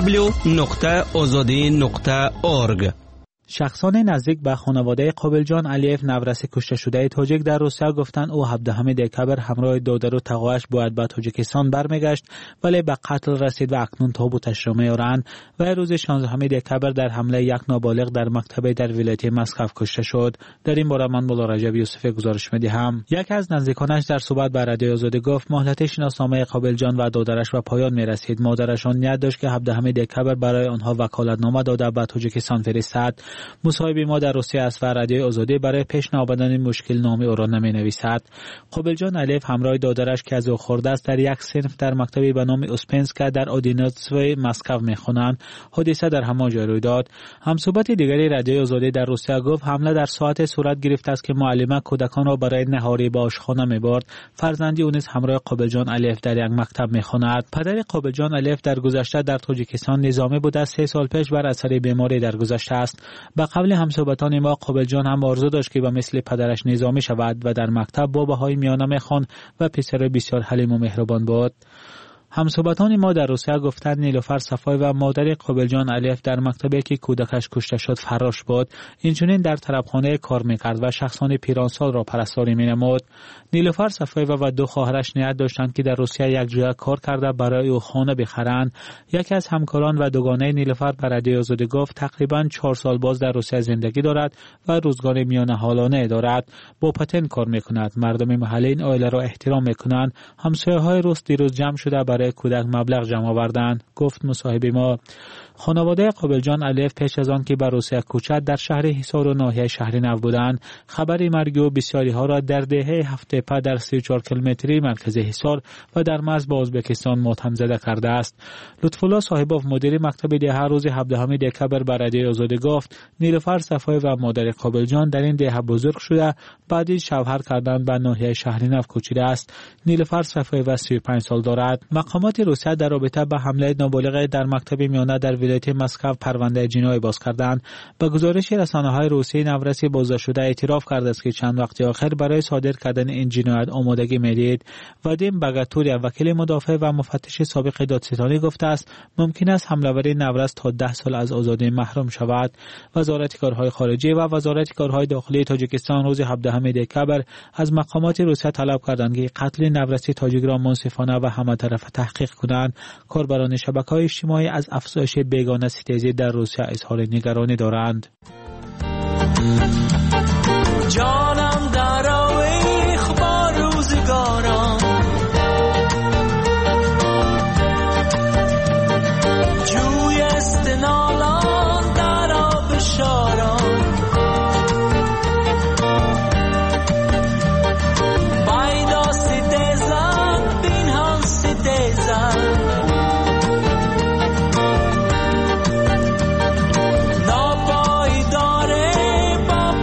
www.azadi.org. شخصان نزدیک به خانواده قابلجان علیف نورس کشته شده تاجیک در روسیه گفتند او 17 دکبر همراه دادر و تقویش باید به تاجیکستان برمیگشت، ولی به قتل رسید و اکنون تابوتش را میارند. و روز 16 دکبر در حمله یک نابالغ در مکتب در ولایت مسکو کشته شد. در این باره من مولا رجب یوسفی گزارش میدهم. یکی از نزدیکانش در صحبت با رادیو آزادی گفت مهلت شناسنامه قابلجان و دادرش به پایان میرسید. مادرشان نیت داشت که 17 دکبر برای آنها وکالتنامه داده به تاجیکستان فرستد. مصاحبه ما در روسیه است و رادیو آزادی برای پیش نآمدن مشکل نامی او را نمی‌نویسد. قابلجان علیف همراه دادرش که از او خورده است در یک صنف در مکتبی به نام اوسپنسکا در آدینوتسوی مسکو می‌خوانند. حادثه در همان جا روی داد. همصحبت دیگری رادیو آزادی در روسیه گفت حمله در ساعت صورت گرفته است که معلمه کودکان را برای نهاری به آشخانه می‌برد. فرزندی او نیز همراه قابلجان علیف در یک مکتب می‌خواند. پدر قابلجان علیف در گذشته در تاجیکستان نظامی بود. از 3 سال پیش بر اثر بیماری درگذشته است. با قبل همصحبتان ما قابلجان هم آرزو داشت که به مثل پدرش نظامی شود و در مکتب با بهای میانه میخواند و پسر بسیار حلیم و مهربان بود. همصحبتان ما در روسیه گفتند نیلوفر صفای و مادر قابلجان علیف در مکتبی که کودکش کشته شد فراش بود. اینچنین در طربخانه کار میکرد و شخصان پیرانسال را پرستاری مینمود. نیلوفر صفای و 2 خواهرش نیت داشتند که در روسیه یک جای کار کرده برای او خانه بخرند. یکی از همکاران و دوگانه نیلوفر به رادیو آزادی گفت تقریبا 4 سال باز در روسیه زندگی دارد و روزگار میانه حالانه دارد. با پتن کار میکند. مردم محلی این عائله را احترام میکنند. همسایه‌های روس دیروز جمع شده برای کودک مبلغ جمع آوردند. گفت مصاحبه ما. خانواده قابلجان علیف پیش از آن که به روسیه کوچید در شهر حصار و ناحیه شهر نو بودند. خبر مرگ و بسیاری ها را در دهه هفت‌تپه در 34 کیلومتری مرکز حصار و در مرز با ازبکستان ماتم زده کرده است. لطف‌الله صاحباف مدیر مکتب دهه روز 17 دکبر به رادیو آزادی گفت نیلوفر صفای و مادر قابلجان در این دهه بزرگ شده بعدی شوهر کردن به ناحیه شهر نو کوچیده است. نیلوفر صفای و 35 سال دارد. مقامات روسیه در رابطه با حمله نابالغ در مکتب میانه در ولایت مسکو پرونده جنایی باز کردند. به گزارش رسانه‌های روسی نورس بازداشت‌شده اعتراف کرده است که چند وقت آخر برای صادر کردن این جنایت آمادگی می‌دید. وادیم باگاتوریا وکیل مدافع و مفتش سابق دادستانی گفته است ممکن است حمله‌آور نورس تا 10 سال از آزادی محروم شود. وزارت کارهای خارجه و وزارت کارهای داخلی تاجیکستان روز 17 دکبر از مقامات روسیه طلب کردند که قتل نورس تاجیک را منصفانه و همه طرفه تحقیق کنند. کاربران شبکه‌های اجتماعی از افزایش بیگانه ستیزی در روسیه اظهار نگرانی دارند. جانم در آویخ با روزگاران جوی استنالان در آب شاران بایدا ستیزن بینهان ستیزن ناپایداره با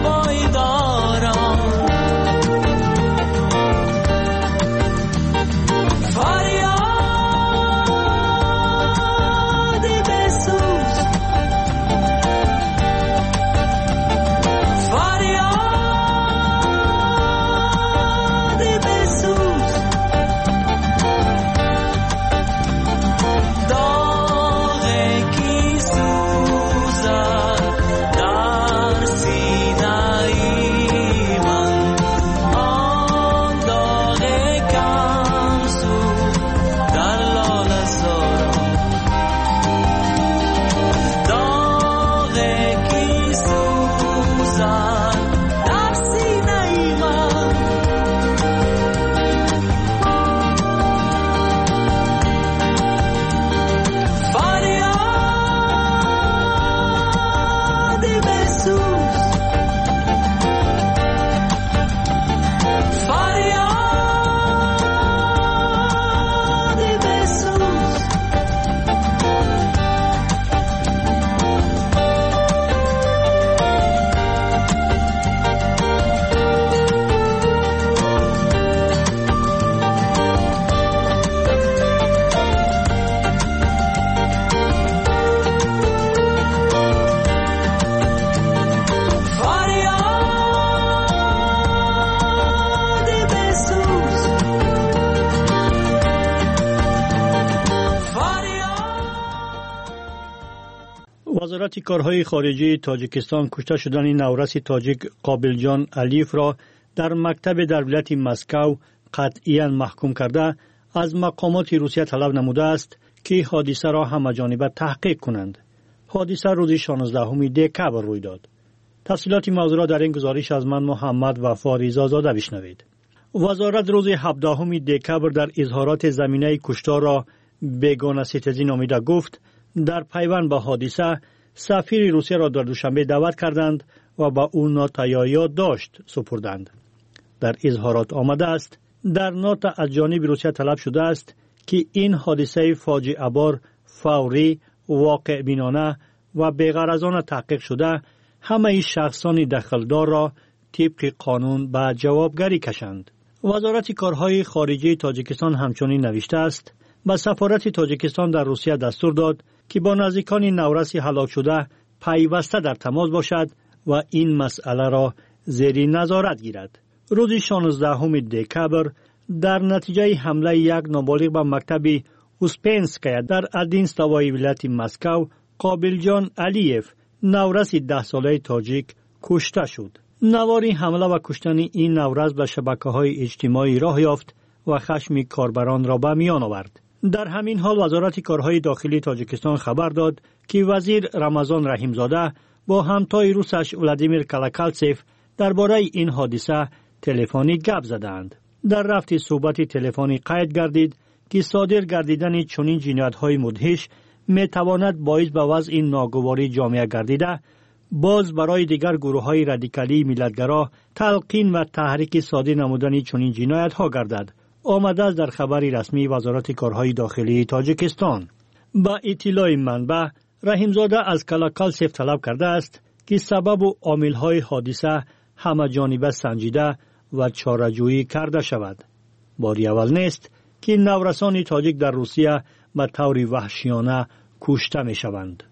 وزارت کارهای خارجه تاجیکستان کشته شدن نورس تاجیک قابلجان علیف را در مکتب در ولایت مسکو قطعیاً محکوم کرده از مقامات روسیه طلب نموده است که حادثه را همه‌جانبه تحقیق کنند. حادثه روز 16 دکبر روی داد. تفصیلات موضوع را در این گزارش از من محمد وفا رضازاده بشنوید. وزارت روز 17 دکبر در اظهارات زمینه کشتار را بیگانه ستیزی نامیده گفت در پیوند به حادثه سفیر روسیه را در دوشنبه دعوت کردند و با او نوت یادداشت سپردند. در اظهارات آمده است در نوت از جانب روسیه طلب شده است که این حادثه فاجعه بار فوری، واقع بینانه و بی‌غرضانه تحقیق شده همه شخصان دخلدار را طبق قانون به جوابگری کشند. وزارت کارهای خارجه تاجیکستان همچنین نوشته است به سفارت تاجیکستان در روسیه دستور داد که با نزدیکان نورس هلاک شده پیوسته در تماس باشد و این مسئله را زیر نظارت گیرد. روز 16 دکبر در نتیجه حمله یک نابالغ به مکتب اوسپنسکایا در ادینستوای ولایت مسکو قابلجان علیف نورس 10 ساله تاجیک کشته شد. نواری حمله و کشتن این نورس به شبکه‌های اجتماعی راه یافت و خشم کاربران را به میان آورد. در همین حال وزارت کارهای داخلی تاجیکستان خبر داد که وزیر رمضان رحیمزاده با همتای روسش ولادیمیر کالاکالتسف درباره این حادثه تلفنی گپ زدند. در رفت صحبت تلفنی قید گردید که صادر گردیدن چنین جنایت‌های مدهش می‌تواند باعث به وضع ناگواری جامعه گردیده باز برای دیگر گروه‌های رادیکالی ملت‌گرا تلقین و تحریک صادر نمودن چنین جنایت‌ها گردد. آمده است در خبری رسمی وزارت کارهای داخلی تاجیکستان. با اطلاع منبع رحیمزاده از کالاکالتسف طلب کرده است که سبب و عامل‌های حادثه همه‌جانبه سنجیده و چاره‌جویی کرده شود. باری اول نیست که نورسان تاجیک در روسیه به طور وحشیانه کشته می‌شوند.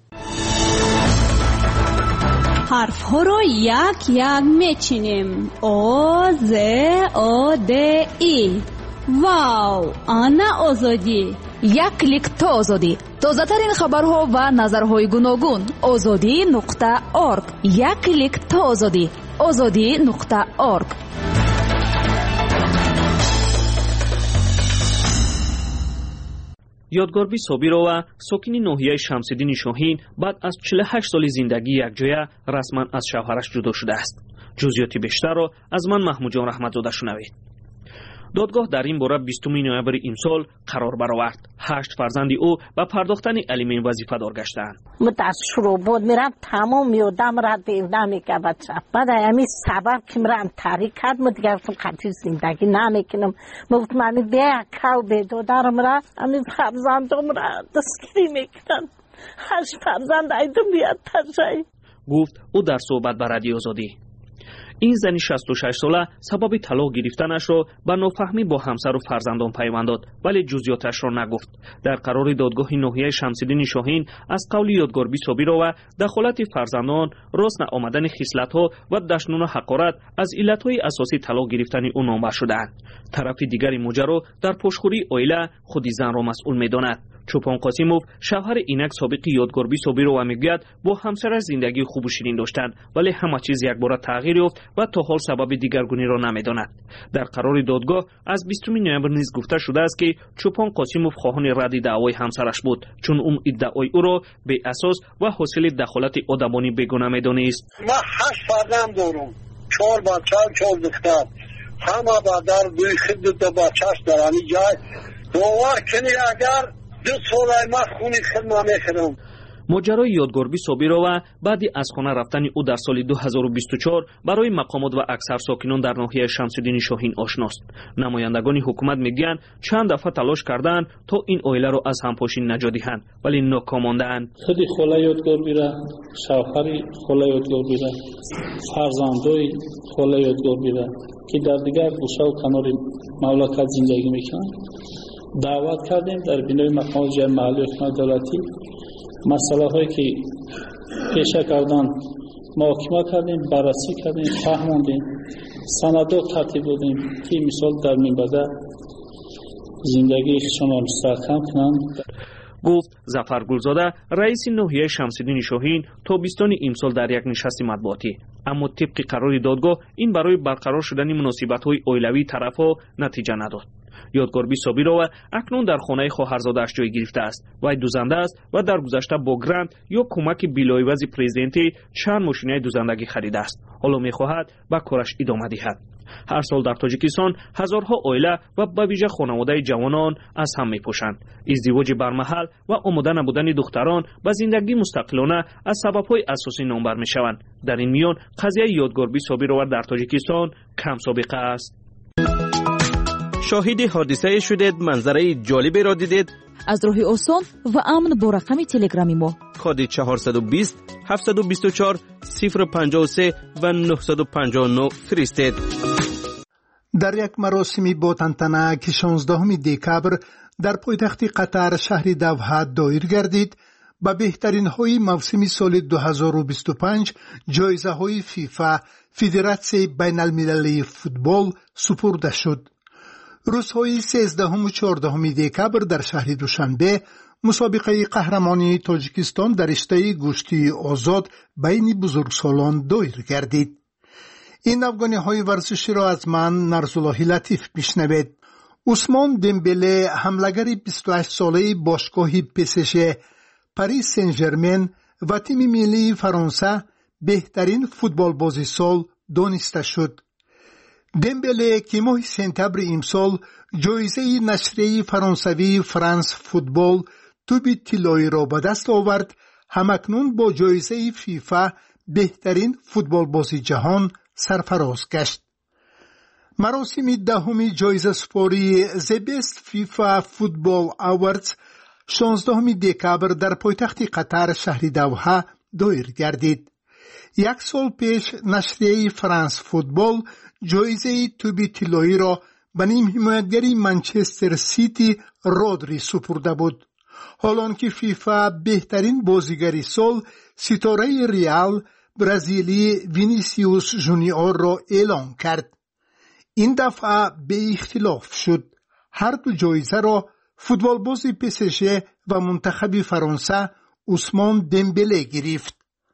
حرف ها را یک یک میچینیم. آ ز آ د ای. واو، آنا آزادی. یک کلیک تا آزادی. تازه ترین خبرها و نظرهای گوناگون. azadi.org. یک کلیک تا آزادی. azadi.org. یادگاربی صابیرова ساکن ناحیه شمس‌الدین شاهین بعد از 48 سال زندگی یکجایه رسما از شوهرش جدا شده است. جزئیات بیشتر را از من محمود جان رحمتزاده شنوید. دادگاه در این باره 20 نوامبر امسال قرار برآورد. 8 فرزند او به پرداختن الیمین وظیفه دار گشتند. مدت شروع بود میرم تمام میادم را دیدم که بچه بعد همین سبب که میرم تحریک کرد من دیگه قطعی زندگی نمیکنم. مطمئنی بیا کاو بدادرم را همین فرزندم را دستگیری میکنن. 8 فرزند ایدم بیاد تجایی گفت او در صحبت به رادیو آزادی. این زن 66 ساله سبب طلاق گرفتنش را به نافهمی با همسر و فرزندان پیوند داد ولی جزئیاتش را نگفت. در قرار دادگاه ناحیه شمس‌الدین شاهین از قول یادگاربی صابیرova دخالت فرزندان، راست آمدن خصلت‌ها و دشنام حقارت از علت‌های اساسی طلاق گرفتن او نامبر شدند. طرف دیگر ماجرا در پشتخوری عائله خود زن را مسئول می‌داند. چوپان قاسیموف شوهر اینک سابق یادگاربی صابیرova میگوید با همسرش زندگی خوب و شیرین داشتند ولی همه چیز یکباره تغییر یافت و تا حال سبب دیگرگونی را نمیداند. در قرار دادگاه از 20 نوامبر نیز گفته شده است که چوپان قاسیموف خواهان رد دعوای همسرش بود چون اون ادعای او را به اساس و حاصل دخالت آدمانی بیگانه میدانست. من 8 فرزند دارم، 4 بچه و 4 دختر، همه با در دوی خدمت بچه‌اش در همین جای. باور کنی اگر 2 سال من خونی خدمت میکنم. ماجرای یادگاربی صابیرova بعد از خانه رفتن او در سال 2024 برای مقامات و اکثر ساکنان در ناحیه شمس‌الدین شاهین آشناست. نمایندگان حکومت میگویند چند دفعه تلاش کردند تا این عائله را از همپاشی نجات دهند ولی ناکام ماندند. خود خاله یادگاربی را، شوهر خاله یادگاربی را، فرزندای خاله یادگاربی را که در دیگر گوشه و کنار مملکت زندگی میکنند دعوت کردیم در بینای مقامات جای محلی حکومت دولتی. مسئله هایی که پیشه کردن محاکمه کردیم، بررسی کردیم، فهموندیم، سندات ترتیب دادیم که مثال در منبعد زندگی شما مستحکم کنند. گفت ظفر گلزاده رئیس ناحیه شمس‌الدین شاهین تابستان امسال در یک نشست مطبوعاتی اما طبق قرار دادگاه این برای برقرار شدن مناسبت‌های اولیوی طرف‌ها نتیجه نداد. یادگار صابرова اکنون در خانه خواهرزاده‌اش جای گرفته است. وی دوزنده است و در گذشته با گرانت یا کمک بلایوز پرزیدنتی چند ماشین دوزندگی خریده است. حالا می‌خواهد به کارش ادامه دهد. هر سال در تاجیکستان هزارها عائله و به ویژه خانواده جوانان از هم می‌پوشند. ازدواج برمحل و آماده نبودن دختران به زندگی مستقلانه از سبب‌های اساسی نامبر می‌شوند. در این میان قضیه یادگار صابرova در تاجیکستان کم سابقه است. شاهد حادثه شدید، منظره جالبی را دیدید؟ از راه آسان و امن با رقم تلگرامی ما کد 420 724 053 و 959 فرستید. در یک مراسمی با تنتنه که 16 دکبر در پایتخت قطر شهر دوحه دایر گردید، به بهترین های موسم سال 2025 جایزه های فیفا فدراسیون بین المللی فوتبال سپرده شد. روزهای 13 و 14 دکبر در شهر دوشنبه مسابقه قهرمانی تاجیکستان در رشته گشتی آزاد بین بزرگسالان دایر گردید. این افغانی‌های ورزشی را از من نرزالله لطیف میشنوید. عثمان دمبله حملگر 28 ساله باشگاه PSG پاریس سن ژرمن و تیم ملی فرانسه بهترین فوتبال بازی سال دانسته شد. دمبله که ماه سپتامبر امسال جایزه نشریه فرانسوی فرانس فوتبال توپ طلایی را به دست آورد، همکنون با جایزه فیفا بهترین فوتبال بازی جهان سرفراز گشت. مراسم دهم جایزه سپاری The Best FIFA Football Awards 16 دکبر در پایتخت قطر شهر دوحه دایر گردید. یک سال پیش نشریه فرانس فوتبال جایزه توپ طلایی را به نیم حمایتگری منچستر سیتی رودری سپرده بود. حالان که فیفا بهترین بازیگر سال ستاره ریال برزیلی وینیسیوس جونیور را اعلام کرد. این دفعه به اختلاف شد. هر دو جایزه را فوتبال بازی PSG و منتخب فرانسه عثمان دمبله گرفت.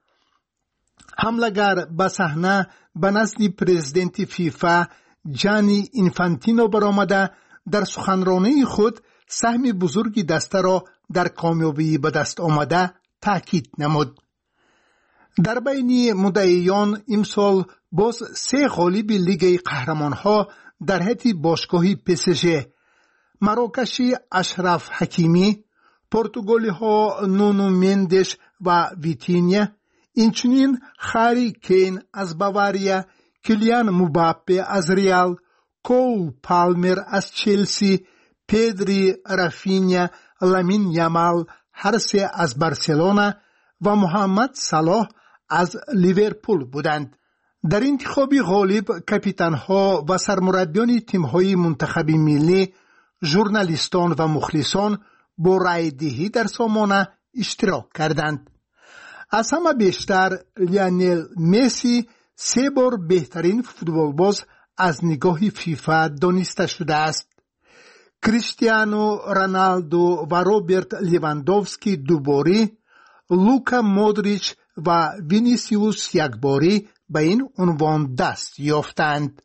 حملگر به صحنه به نزد پرزیدنت فیفا جانی اینفانتینو برآمده در سخنرانی خود سهم بزرگی دسته را در کامیابی به دست آمده تاکید نمود. در بین مدعیان امسال باز 3 غالب لیگ قهرمانها در حیط باشگاه PSG، مراکشی اشرف حکیمی، پرتغالی ها نونو مندش و ویتینیا، اینچنین هری کین از باواریا، کلیان مباپه از ریال، کول پالمر از چلسی، پدری، رافینیا، لامین یامال هر سه از بارسلونا و محمد صلاح از لیورپول بودند. در انتخاب غالب کاپیتان‌ها و سرمربیان تیم‌های منتخب ملی، ژورنالیستان و مخلصان با رای دهی در سامانه اشتراک کردند. از همه بیشتر لیونل مسی 3 بار بهترین فوتبالباز از نگاه فیفا دانسته شده است. کریستیانو رونالدو و روبرت لیواندوفسکی 2 باری، لوکا مودریچ و وینیسیوس 1 باری به این عنوان دست یافتند.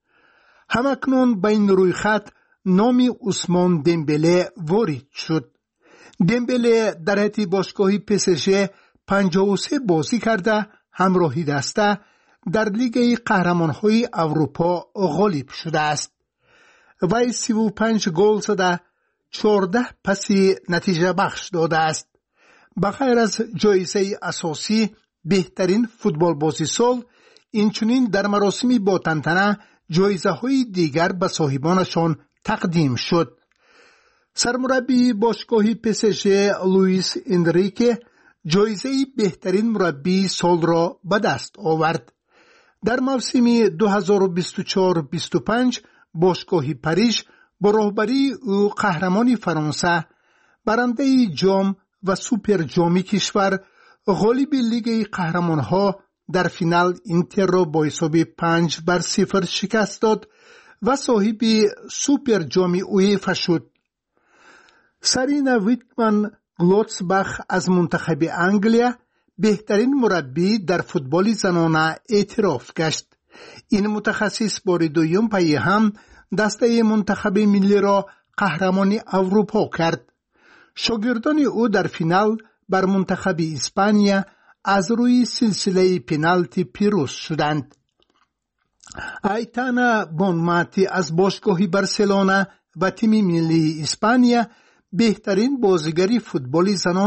همکنون به این روی خط نام عثمان دمبله وارد شد. دمبله در حیط باشگاه PSG 53 بازی کرده همراهی دسته در لیگ قهرمان‌های اروپا غالب شده است. وی 35 گل زده 14 پاس نتیجه بخش داده است. بغیر از جایزه اساسی بهترین فوتبال بازی سال، اینچنین در مراسم با تنتنه جایزه های دیگر به صاحبانشان تقدیم شد. سرمربی باشگاه PSG لوئیس انریکه جایزه بهترین مربی سال را به دست آورد. در موسم 2024-25 باشگاه پاریژ با رهبری او قهرمانی فرانسه، برنده جام و سوپر جامی کشور، غالب لیگ قهرمانها در فینال اینتر را با حساب 5-0 شکست داد و صاحب سوپر جامی اویفا شد. سارینا ویتمن گلوتسباخ از منتخب انگلیا بهترین مربی در فوتبال زنانه اعتراف گشت. این متخصص بار دوم پی هم دسته منتخب ملی را قهرمان اروپا کرد. شاگردان او در فینال بر منتخب اسپانیا از روی سلسله پنالتی پیروز شدند. آیتانا بونماتی از باشگاه بارسلونا و تیم ملی اسپانیا بهترین بازیگر فوتبال زنان